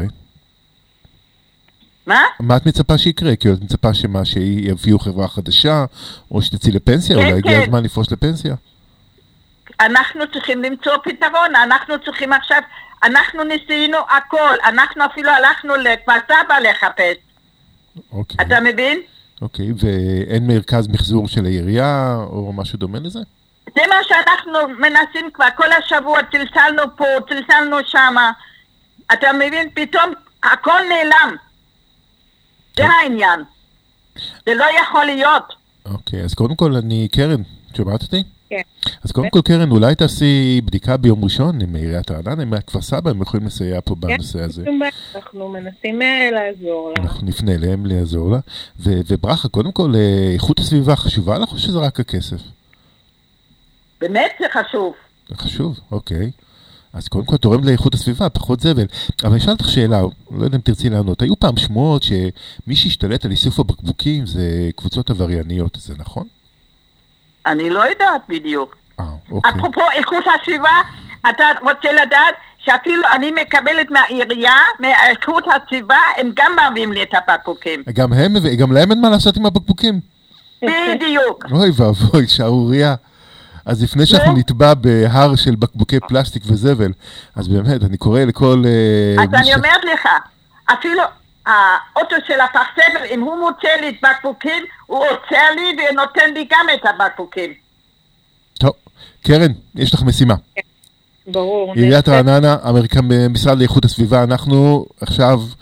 מה? מה את מצפה שיקרה? כי את מצפה שיביאו חברה חדשה, או שתצאי לפנסיה, אולי הגיע הזמן לפרוש לפנסיה? אנחנו צריכים למצוא פתרון, אנחנו צריכים עכשיו, אנחנו ניסינו הכל, אנחנו אפילו הלכנו לכפר סבא לחפש. אוקיי. אתה מבין? אוקיי, ואין מרכז מחזור של העירייה, או משהו דומה לזה? זה מה שאנחנו מנסים כבר, כל השבוע צלצלנו פה, צלצלנו שמה, אתה מבין? פתאום הכל נעלם. זה העניין. זה לא יכול להיות. אוקיי, אז קודם כל קרן, שומעת אותי? כן. אז קודם כל, קרן, אולי תעשי בדיקה ביום ראשון עם עיריית רעננה, עם כפר סבא, הם יכולים לסייע פה בנושא הזה. אנחנו מנסים לעזור לה. אנחנו נפנה אליהם לעזור לה. וברכה, קודם כל, איכות הסביבה חשובה לך או שזה רק הכסף? באמת זה חשוב. זה חשוב, אוקיי. אז קודם כל תורם לאיכות הסביבה, פחות זבל. אבל אני אשאל אותך שאלה, לא יודע אם תרצי לענות. היו פעם שמועות שמי שהשתלט על איסוף הבקבוקים זה קבוצות עברייניות, זה נכון? אני לא יודעת בדיוק. אוקיי. אפרופו איכות הסביבה, אתה רוצה לדעת שאפילו אני מקבלת מהעירייה, מאיכות הסביבה, הם גם מביאים לי את הבקבוקים. גם להם אין מה לעשות עם הבקבוקים? בדיוק. אוי ואבוי, שערוריה. אז לפני שאנחנו נטבע בהר של בקבוקי פלסטיק וזבל, אז באמת, אני קורא לכל... אז אני אומרת לך, אפילו האוטו של הפרסבל, אם הוא מוצא לי את בקבוקים, הוא עוצר לי ונותן לי גם את הבקבוקים. טוב, קרן, יש לך משימה. ברור. עיריית רעננה, משרד לאיכות הסביבה, אנחנו עכשיו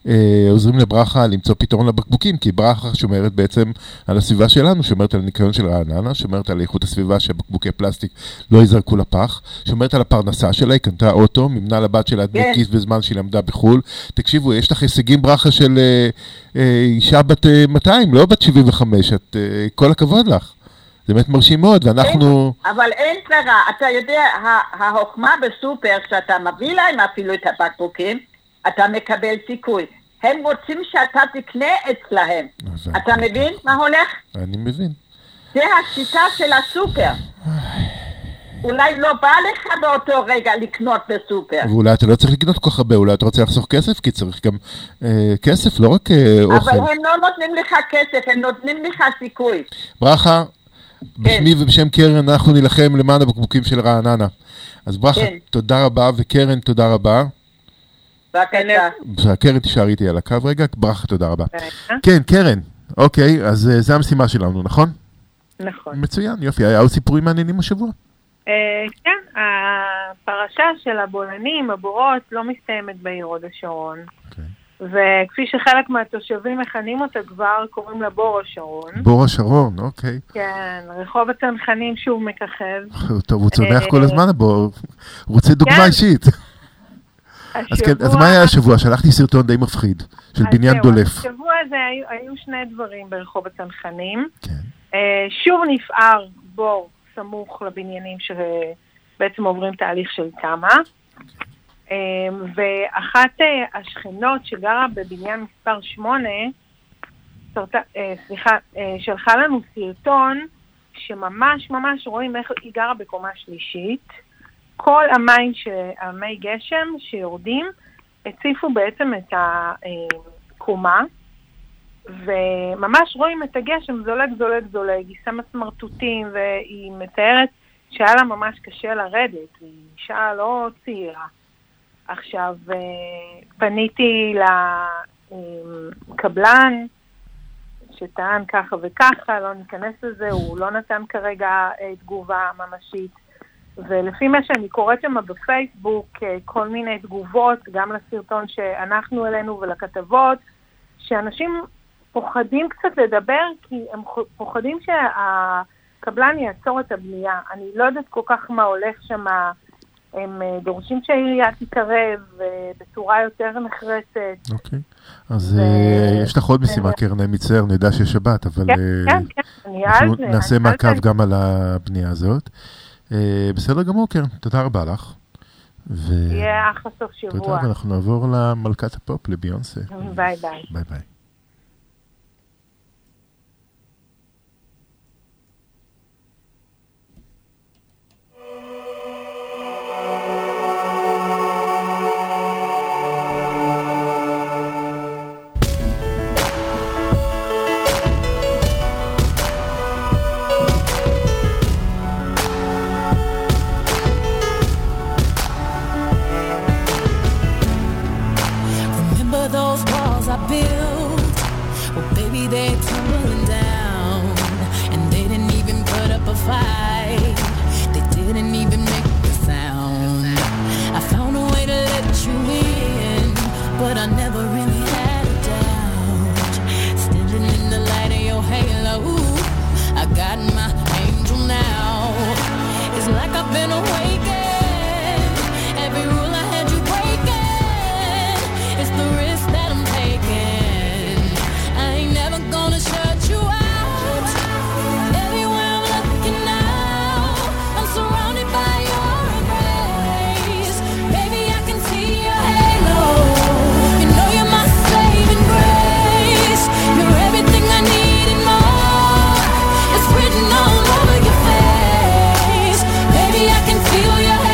עוזרים לברכה למצוא פתרון לבקבוקים, כי ברכה שומרת בעצם על הסביבה שלנו, שומרת על הניקיון של רעננה, שומרת על איכות הסביבה שבקבוקי פלסטיק לא יזרקו לפח, שומרת על הפרנסה שלה, היא קנתה אוטו, מימנה לבת שלה דמי כיס בזמן שהיא למדה בחול. תקשיבו, יש לך הישגים ברכה של אישה בת 200, לא בת 75, כל הכבוד לך. זה באמת מרשים מאוד, ואנחנו... אבל אין ברירה, אתה יודע, החוכמה בסופר, שאתה מביא להם אפילו את הבקבוקים, אתה מקבל סיכוי. הם רוצים שאתה תקנה אצלהם. אתה מבין מה הולך? אני מבין. זה השיטה של הסופר. אולי לא בא לך באותו רגע לקנות בסופר. ואולי אתה לא צריך לקנות כל כך הרבה, אולי אתה רוצה לחסוך כסף, כי צריך גם כסף, לא רק אוכל. אבל הם לא נותנים לך כסף, הם נותנים לך סיכוי. ברכה, בשמי ובשם קרן אנחנו נלחם למען הבקבוקים של רעננה. אז ברכה, תודה רבה, וקרן, תודה רבה. בבקשה. קרן תישאר איתי על הקו רגע, ברכה, תודה רבה. כן, קרן, אוקיי, אז זה המשימה שלנו, נכון? נכון. מצוין, יופי, היו סיפורים מעניינים השבוע? כן, הפרשה של הבולענים, הבורות, לא מסתיימת בעיר הוד השרון. וכפי שחלק מהתושבים מכנים אותה כבר, קוראים לה בור השרון. בור השרון, אוקיי. כן, רחוב הצנחנים שוב מככב. טוב, הוא צונח כל הזמן הבור, הוא רוצה דוגמה אישית. אז מה היה השבוע? שלחתי סרטון די מפחיד, של בניין דולף. השבוע הזה היו שני דברים ברחוב הצנחנים. שוב נפער בור סמוך לבניינים שבעצם עוברים תהליך של תמה. ואחת השכנות שגרה בבניין מספר 8, שלחה לנו סרטון שממש ממש רואים איך היא גרה בקומה שלישית. כל המים, המי גשם שיורדים, הציפו בעצם את הקומה, וממש רואים את הגשם זולג, היא שמה סמרטוטים, והיא מתארת שהיה לה ממש קשה לרדת, היא אישה לא צעירה. עכשיו, פניתי לקבלן, שטען ככה וככה, לא ניכנס לזה, הוא לא נתן כרגע תגובה ממשית. ולפי מה שאני קוראת שם בפייסבוק, כל מיני תגובות, גם לסרטון שאנחנו אלינו ולכתבות, שאנשים פוחדים קצת לדבר, כי הם פוחדים שהקבלן יעצור את הבנייה. אני לא יודעת כל כך מה הולך שם, הם דורשים שהעירייה תתערב בצורה יותר נחרצת. אוקיי, אז יש לך עוד משימה, קרן, אני מצטער, אני יודע שיש שבת, אבל אנחנו נעשה מעקב גם על הבנייה הזאת. בסדר גמור, קרן, תודה רבה לך. יהיה אחלה סוף שבוע. תודה, ואנחנו נעבור למלכת הפופ, לביונסה. ביי ביי. ביי ביי. Feel your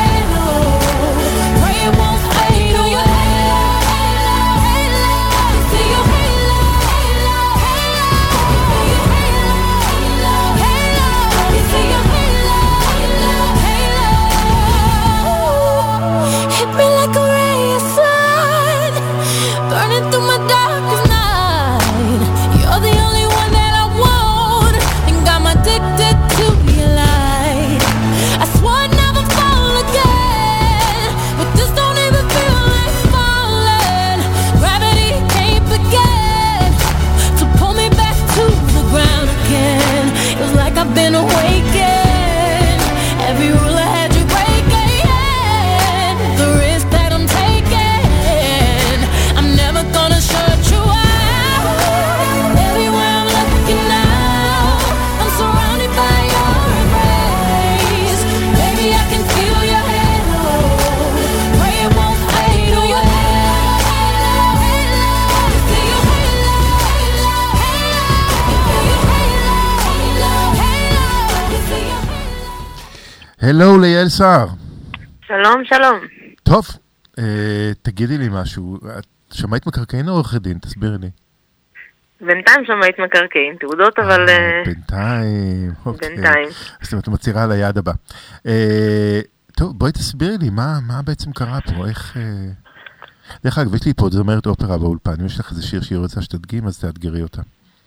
הלו ליאל סער. שלום, שלום. טוב, תגידי לי משהו. את שמעת מקרקעין או עורך דין? תסבירי לי. בינתיים שמעת מקרקעין, תעודות, אבל... בינתיים, אוקיי. בינתיים. אז את מצהירה על היעד הבא. טוב, בואי תסבירי לי, מה בעצם קרה פה? איך... דרך אגב, יש לי פה זמרת אופרה באולפן. אם יש לך איזה שיר שהיא רוצה שתדגים, אז תאתגרי אותה.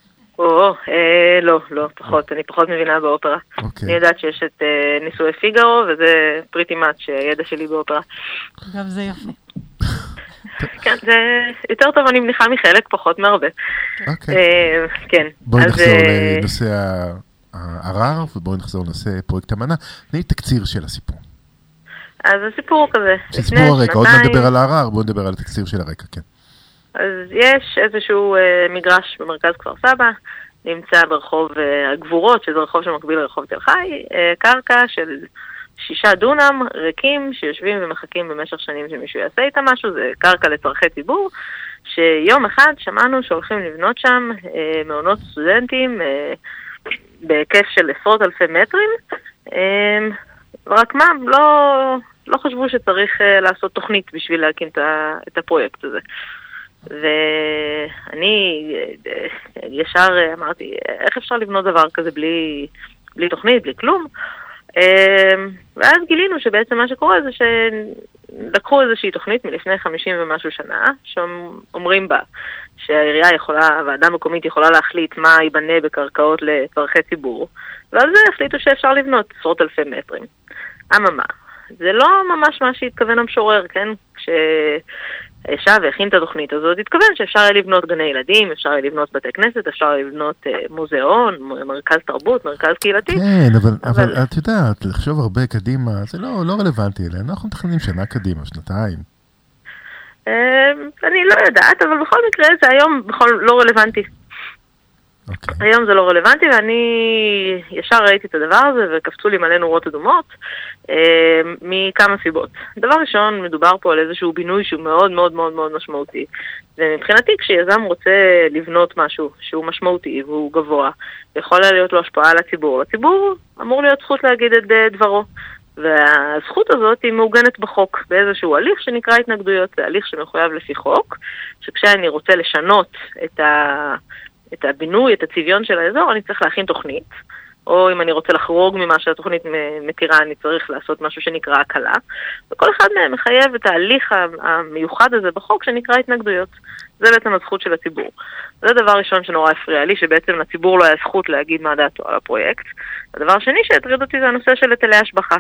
לא, פחות. אני פחות מבינה באופרה. אוקיי. אני יודעת שיש את נישואי פיגארו, וזה פריטי מאץ' הידע שלי באופרה. גם זה יפה. כן, זה יותר טוב אני מניחה מחלק, פחות מהרבה. אוקיי. כן. בואי נחזור לנושא הערר, ובואי נחזור לנושא פרויקט המנה. תני תקציר של הסיפור. אז הסיפור כזה. סיפור הרקע, עוד נדבר על הערר, בואו נדבר על התקציר של הרקע, כן. אז יש איזשהו מגרש במרכז כפר סבא, נמצא ברחוב הגבורות, שזה רחוב שמקביל לרחוב תל חי, קרקע של 6 דונם ריקים שיושבים ומחכים במשך שנים שמישהו יעשה איתה משהו, זה קרקע לצרכי ציבור, שיום אחד שמענו שהולכים לבנות שם מעונות סטודנטים בהיקף של עשרות אלפי מטרים, רק מה, לא חשבו שצריך לעשות תוכנית בשביל להקים את הפרויקט הזה. ואני ישר אמרתי, איך אפשר לבנות דבר כזה בלי תוכנית, בלי כלום? ואז גילינו שבעצם מה שקורה זה שלקחו איזושהי תוכנית מלפני 50 ומשהו שנה, שאומרים בה שהעירייה יכולה, הוועדה המקומית יכולה להחליט מה ייבנה בקרקעות לצרכי ציבור, ועל זה החליטו שאפשר לבנות עשרות אלפי מטרים. אממה, זה לא ממש מה שהתכוון המשורר, כן? ישב והכין את התוכנית הזאת, התכוון שאפשר היה לבנות גני ילדים, אפשר היה לבנות בתי כנסת, אפשר היה לבנות מוזיאון, מרכז תרבות, מרכז קהילתי. כן, אבל את יודעת, לחשוב הרבה קדימה, זה לא רלוונטי אלינו, אנחנו מתכננים שנה קדימה, שנתיים. אני לא יודעת, אבל בכל מקרה זה היום לא רלוונטי. היום זה לא רלוונטי, ואני ישר ראיתי את הדבר הזה וקפצו לי מלא נורות אדומות מכמה סיבות. דבר ראשון, מדובר פה על איזשהו בינוי שהוא מאוד מאוד מאוד מאוד משמעותי. ומבחינתי, כשיזם רוצה לבנות משהו שהוא משמעותי והוא גבוה, יכולה להיות לו השפעה על הציבור. לציבור אמור להיות זכות להגיד את דברו. והזכות הזאת היא מעוגנת בחוק, באיזשהו הליך שנקרא התנגדויות. זה הליך שמחויב לפי חוק, שכשאני רוצה לשנות את הבינוי, את הצביון של האזור, אני צריך להכין תוכנית, או אם אני רוצה לחרוג ממה שהתוכנית מתירה, אני צריך לעשות משהו שנקרא הקלה, וכל אחד מהם מחייב את ההליך המיוחד הזה בחוק שנקרא התנגדויות. זה בעצם הזכות של הציבור. זה דבר ראשון שנורא הפריע לי, שבעצם לציבור לא היה זכות להגיד מה דעתו על הפרויקט. הדבר שני שהטריד אותי זה הנושא של היטלי השבחה.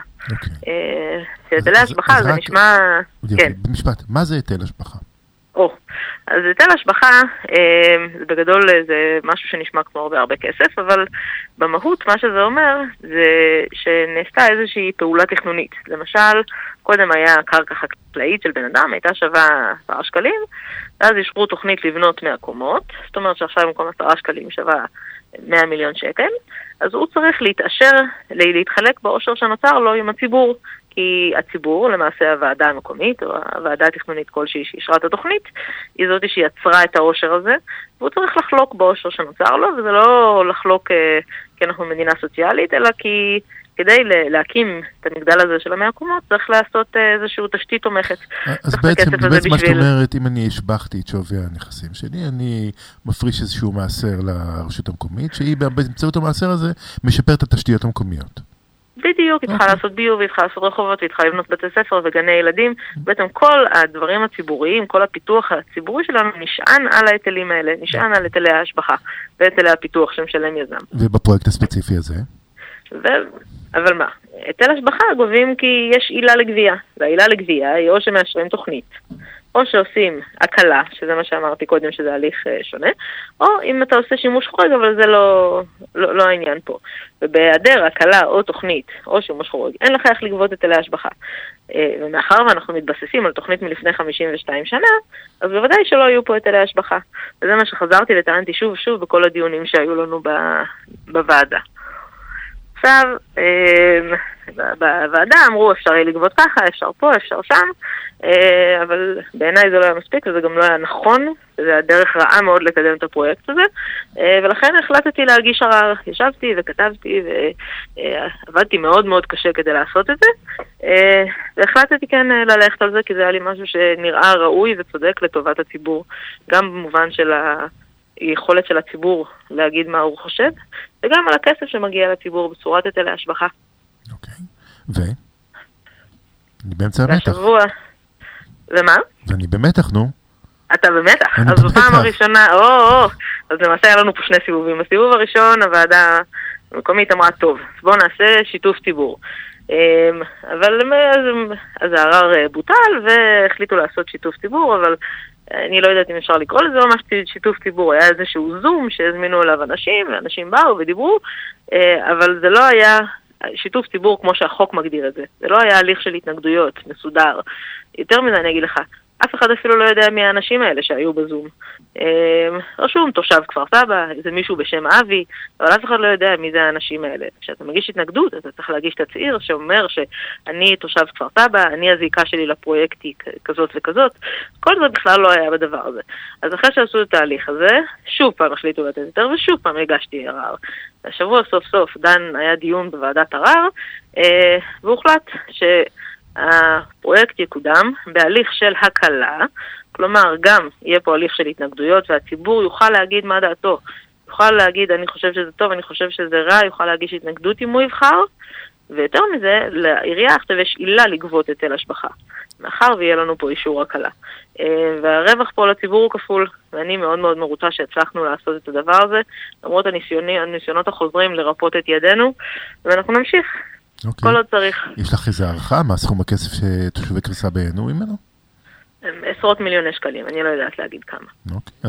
היטלי השבחה זה נשמע... כן. במשפט, מה זה היטל השבחה? אז היטל השבחה, זה בגדול זה משהו שנשמע כמו הרבה כסף, אבל במהות מה שזה אומר זה שנעשתה איזושהי פעולה תכנונית. למשל, קודם היה קרקע חקלאית של בן אדם, הייתה שווה 10 שקלים, ואז ישרו תוכנית לבנות 100 קומות, זאת אומרת שעכשיו במקום 10 שקלים שווה 100 מיליון שקל, אז הוא צריך להתחלק באושר שנוצר לו עם הציבור. כי הציבור, למעשה הוועדה המקומית, או הוועדה התכנונית כלשהי שאישרה את התוכנית, היא זאת שיצרה את העושר הזה, והוא צריך לחלוק בעושר שנוצר לו, וזה לא לחלוק כי אנחנו מדינה סוציאלית, אלא כי כדי להקים את המגדל הזה של 100 קומות, צריך לעשות איזשהו תשתית תומכת. אז בעצם מה שאת אומרת, אם אני השבחתי את שווי הנכסים שלי, אני מפריש איזשהו מעשר לרשות המקומית, שהיא באמצעות המעשר הזה משפר את התשתיות המקומיות. בדיוק, היא צריכה לעשות ביוב, היא צריכה לעשות רחובות, היא צריכה לבנות בתי ספר וגני ילדים. בעצם כל הדברים הציבוריים, כל הפיתוח הציבורי שלנו נשען על ההיטלים האלה, נשען על היטלי ההשבחה והיטלי הפיתוח שמשלם יזם. ובפרויקט הספציפי הזה? אבל מה? היטל השבחה גובים כי יש עילה לגבייה, והעילה לגבייה היא או שמאשרים תוכנית, או שעושים הקלה, שזה מה שאמרתי קודם שזה הליך שונה, או אם אתה עושה שימוש חורג, אבל זה לא העניין פה. ובהיעדר הקלה או תוכנית או שימוש חורג, אין לך איך לגבות היטלי השבחה. ומאחר ואנחנו מתבססים על תוכנית מלפני 52 שנה, אז בוודאי שלא יהיו פה היטלי השבחה. וזה מה שחזרתי וטענתי שוב ושוב בכל הדיונים שהיו לנו בוועדה. עכשיו, בוועדה אמרו אפשר לגבות ככה, אפשר פה, אפשר שם, אבל בעיניי זה לא היה מספיק, וזה גם לא היה נכון, זה היה דרך רעה מאוד לקדם את הפרויקט הזה, ולכן החלטתי להגיש ערר. ישבתי וכתבתי ועבדתי מאוד מאוד קשה כדי לעשות את זה, והחלטתי כן ללכת על זה, כי זה היה לי משהו שנראה ראוי וצודק לטובת הציבור, גם במובן של היכולת של הציבור להגיד מה הוא חושב, וגם על הכסף שמגיע לציבור בצורת היטלי השבחה. אוקיי, אני באמצע המתח. ומה? ואני במתח, נו. אתה במתח? אז בפעם הראשונה, אז למעשה היה לנו פה שני סיבובים. בסיבוב הראשון הוועדה המקומית אמרה, טוב, בואו נעשה שיתוף ציבור. אבל אז הערר בוטל והחליטו לעשות שיתוף ציבור, אבל אני לא יודעת אם אפשר לקרוא לזה ממש שיתוף ציבור. היה איזשהו זום שהזמינו אליו אנשים, ואנשים באו ודיברו, אבל זה לא היה שיתוף ציבור כמו שהחוק מגדיר את זה. זה לא היה הליך של התנגדויות מסודר. יותר מזה אני אגיד לך, אף אחד אפילו לא יודע מי האנשים האלה שהיו בזום. רשום תושב כפר סבא, זה מישהו בשם אבי, אבל אף אחד לא יודע מי זה האנשים האלה. כשאתה מגיש התנגדות, אתה צריך להגיש תצהיר שאומר שאני תושב כפר סבא, אני הזיקה שלי לפרויקט היא כזאת וכזאת. כל זה בכלל לא היה בדבר הזה. אז אחרי שעשו את התהליך הזה, שוב פעם החליטו לתת יותר, ושוב פעם הגשתי ערר. השבוע סוף סוף היה דיון בוועדת ערר, והוחלט הפרויקט יקודם בהליך של הקלה, כלומר גם יהיה פה הליך של התנגדויות והציבור יוכל להגיד מה דעתו, יוכל להגיד אני חושב שזה טוב, אני חושב שזה רע, יוכל להגיש התנגדות אם הוא יבחר, ויותר מזה לעירייה עכשיו יש עילה לגבות היטל השבחה, מאחר ויהיה לנו פה אישור הקלה. והרווח פה לציבור הוא כפול, ואני מאוד מאוד מרוצה שהצלחנו לעשות את הדבר הזה, למרות הניסיונות החוזרים לרפות את ידינו, ואנחנו נמשיך. כל עוד צריך. יש לך איזו הערכה? מה סכום הכסף שתושבי כפר סבא ייהנו ממנו? עשרות מיליוני שקלים, אני לא יודעת להגיד כמה. אוקיי,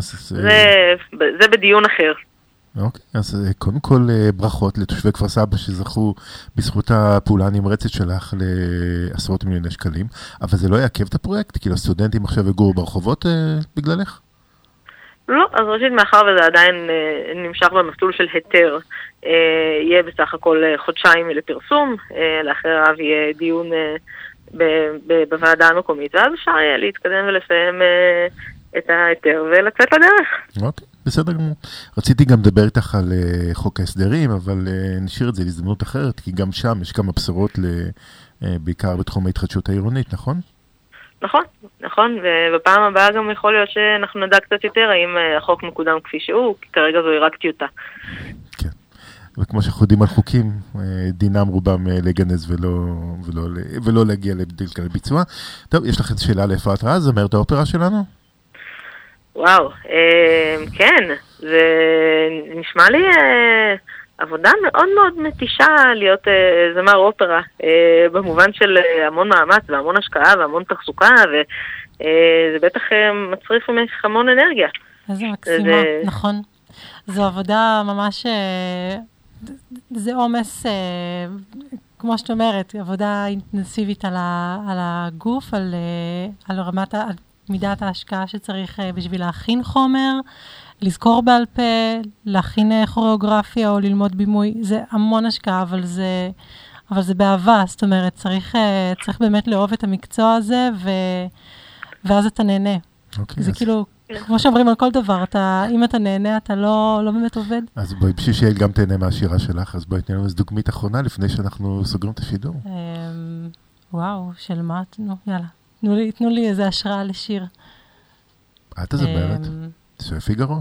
זה בדיון אחר. אוקיי, אז קודם כל ברכות לתושבי כפר סבא שזכו בזכות הפעולה הנמרצת שלך לעשרות מיליוני שקלים, אבל זה לא יעכב את הפרויקט? כאילו הסטודנטים עכשיו יגורו ברחובות בגללך? לא, אז ראשית מאחר וזה עדיין נמשך במסלול של היתר, יהיה בסך הכל חודשיים לפרסום, לאחריו יהיה דיון בוועדה המקומית, ואז אפשר יהיה להתקדם ולסיים את ההיתר ולצאת לדרך. אוקיי, בסדר גמור. רציתי גם לדבר איתך על חוק ההסדרים, אבל נשאיר את זה להזדמנות אחרת, כי גם שם יש כמה בשורות בעיקר בתחום ההתחדשות העירונית, נכון? נכון, ובפעם הבאה גם יכול להיות שאנחנו נדע קצת יותר האם החוק מקודם כפי שהוא, כי כרגע זו רק טיוטה. כן, וכמו שאנחנו יודעים על חוקים, דינם רובם לגנז ולא להגיע לביצוע. טוב, יש לך את שאלה לאפרת רז, זמרת האופרה שלנו? וואו, כן, זה נשמע לי עבודה מאוד מאוד מתישה להיות זמר אופרה, במובן של המון מאמץ והמון השקעה והמון תחזוקה, וזה בטח מצריך ממך המון אנרגיה. איזה מקסימה, נכון. זו עבודה ממש, זה עומס, כמו שאת אומרת, עבודה אינטנסיבית על הגוף, על רמת, על מידת ההשקעה שצריך בשביל להכין חומר, לזכור בעל פה, להכין כוריאוגרפיה או ללמוד בימוי, זה המון השקעה, אבל זה באהבה, זאת אומרת, צריך באמת לאהוב את המקצוע הזה, ואז אתה נהנה. זה כאילו, כמו שאומרים על כל דבר, אם אתה נהנה, אתה לא באמת עובד. אז בואי, בשביל שיהיה גם תהנה מהשירה שלך, אז בואי תהנה איזו דוגמית אחרונה לפני שאנחנו סוגרים את השידור. וואו, של מה? יאללה. תנו לי איזו השראה לשיר. את הזמרת? נישואי פיגארו?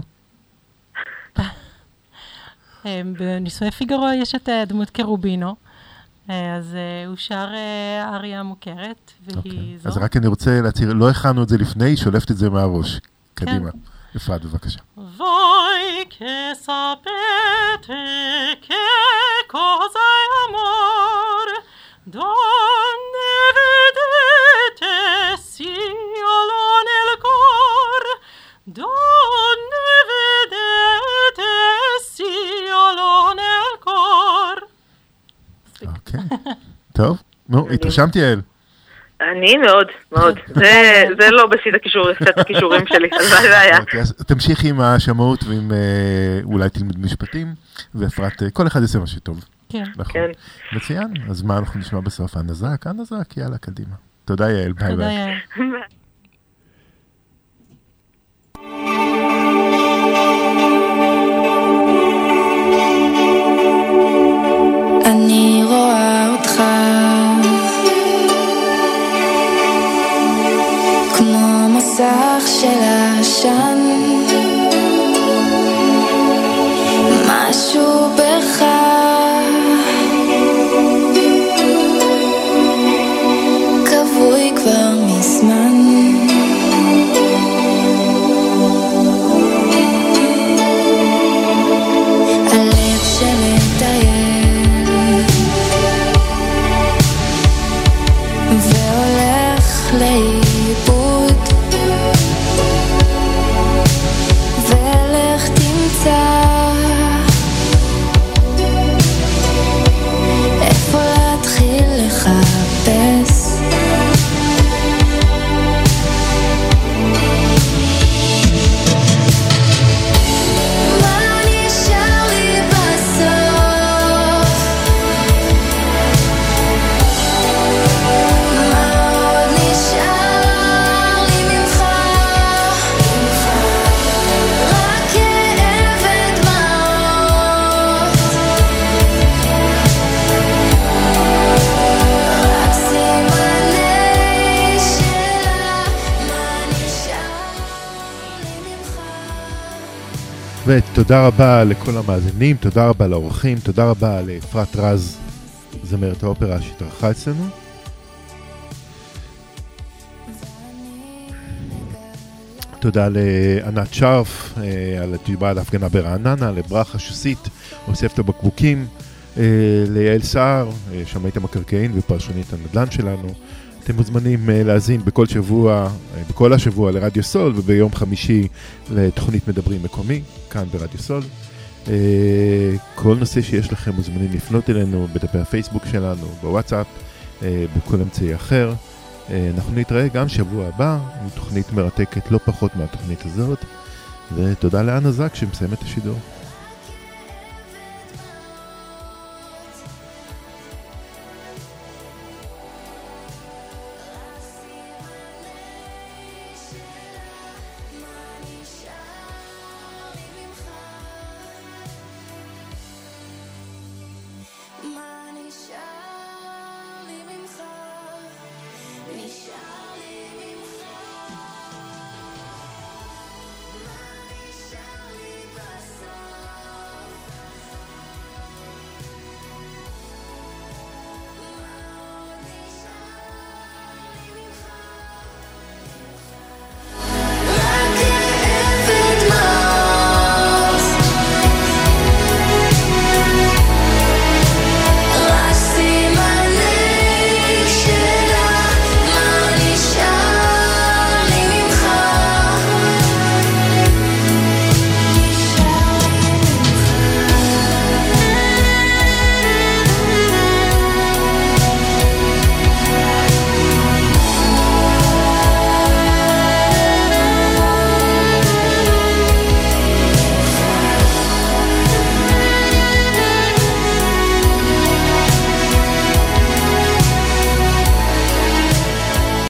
בנישואי פיגארו יש את דמות קרובינו, אז הוא שר אריה מוכרת, והיא זו. אז רק אני רוצה להצהיר, לא הכנו את זה לפני, שולפת את זה מהראש. קדימה. אפרת, בבקשה. Voi che sapete che cosa è amor, donne vedete solo nel cor, donne vedete solo nel cor. אוקיי, טוב, נו, התרשמתי יעל. אני מאוד, מאוד. זה לא בסית הכישורים שלי, אז מה זה היה? תמשיכי עם השמעות ועם אולי תלמד משפטים, ואפרת, כל אחד יעשה משהו טוב. כן. כן. מצוין, אז מה אנחנו נשמע בסוף? הנזק, יאללה, קדימה. תודה יעל, ביי תודה ביי. יעל. אני רואה אותך כמו מסך של עשן, משהו בך כבוי כבר מזמן. הלב שמטייל והולך לאיבוד, ולך תמצא איפה להתחיל לחפש. מה נשאר לי בסוף? מה עוד נשאר לי ממך? רק כאב ודמעות, רק סימני שאלה. מה נשאר לי ממך? ותודה רבה לכל המאזינים, תודה רבה לאורחים, תודה רבה לאפרת רז, זמרת האופרה שהתארחה אצלנו. תודה לענת שרף על התיבה על ההפגנה ברעננה, לברכה שוסית, אוספת הבקבוקים, ליעל סער, שמאית המקרקעין ופרשנית הנדל"ן שלנו. אתם מוזמנים להזין בכל שבוע, בכל השבוע לרדיו סול, וביום חמישי לתוכנית מדברים מקומי, כאן ברדיו סול. כל נושא שיש לכם מוזמנים לפנות אלינו בדפי הפייסבוק שלנו, בוואטסאפ, בכל אמצעי אחר. אנחנו נתראה גם שבוע הבא עם תוכנית מרתקת לא פחות מהתוכנית הזאת, ותודה לאנה זק שמסיים את השידור.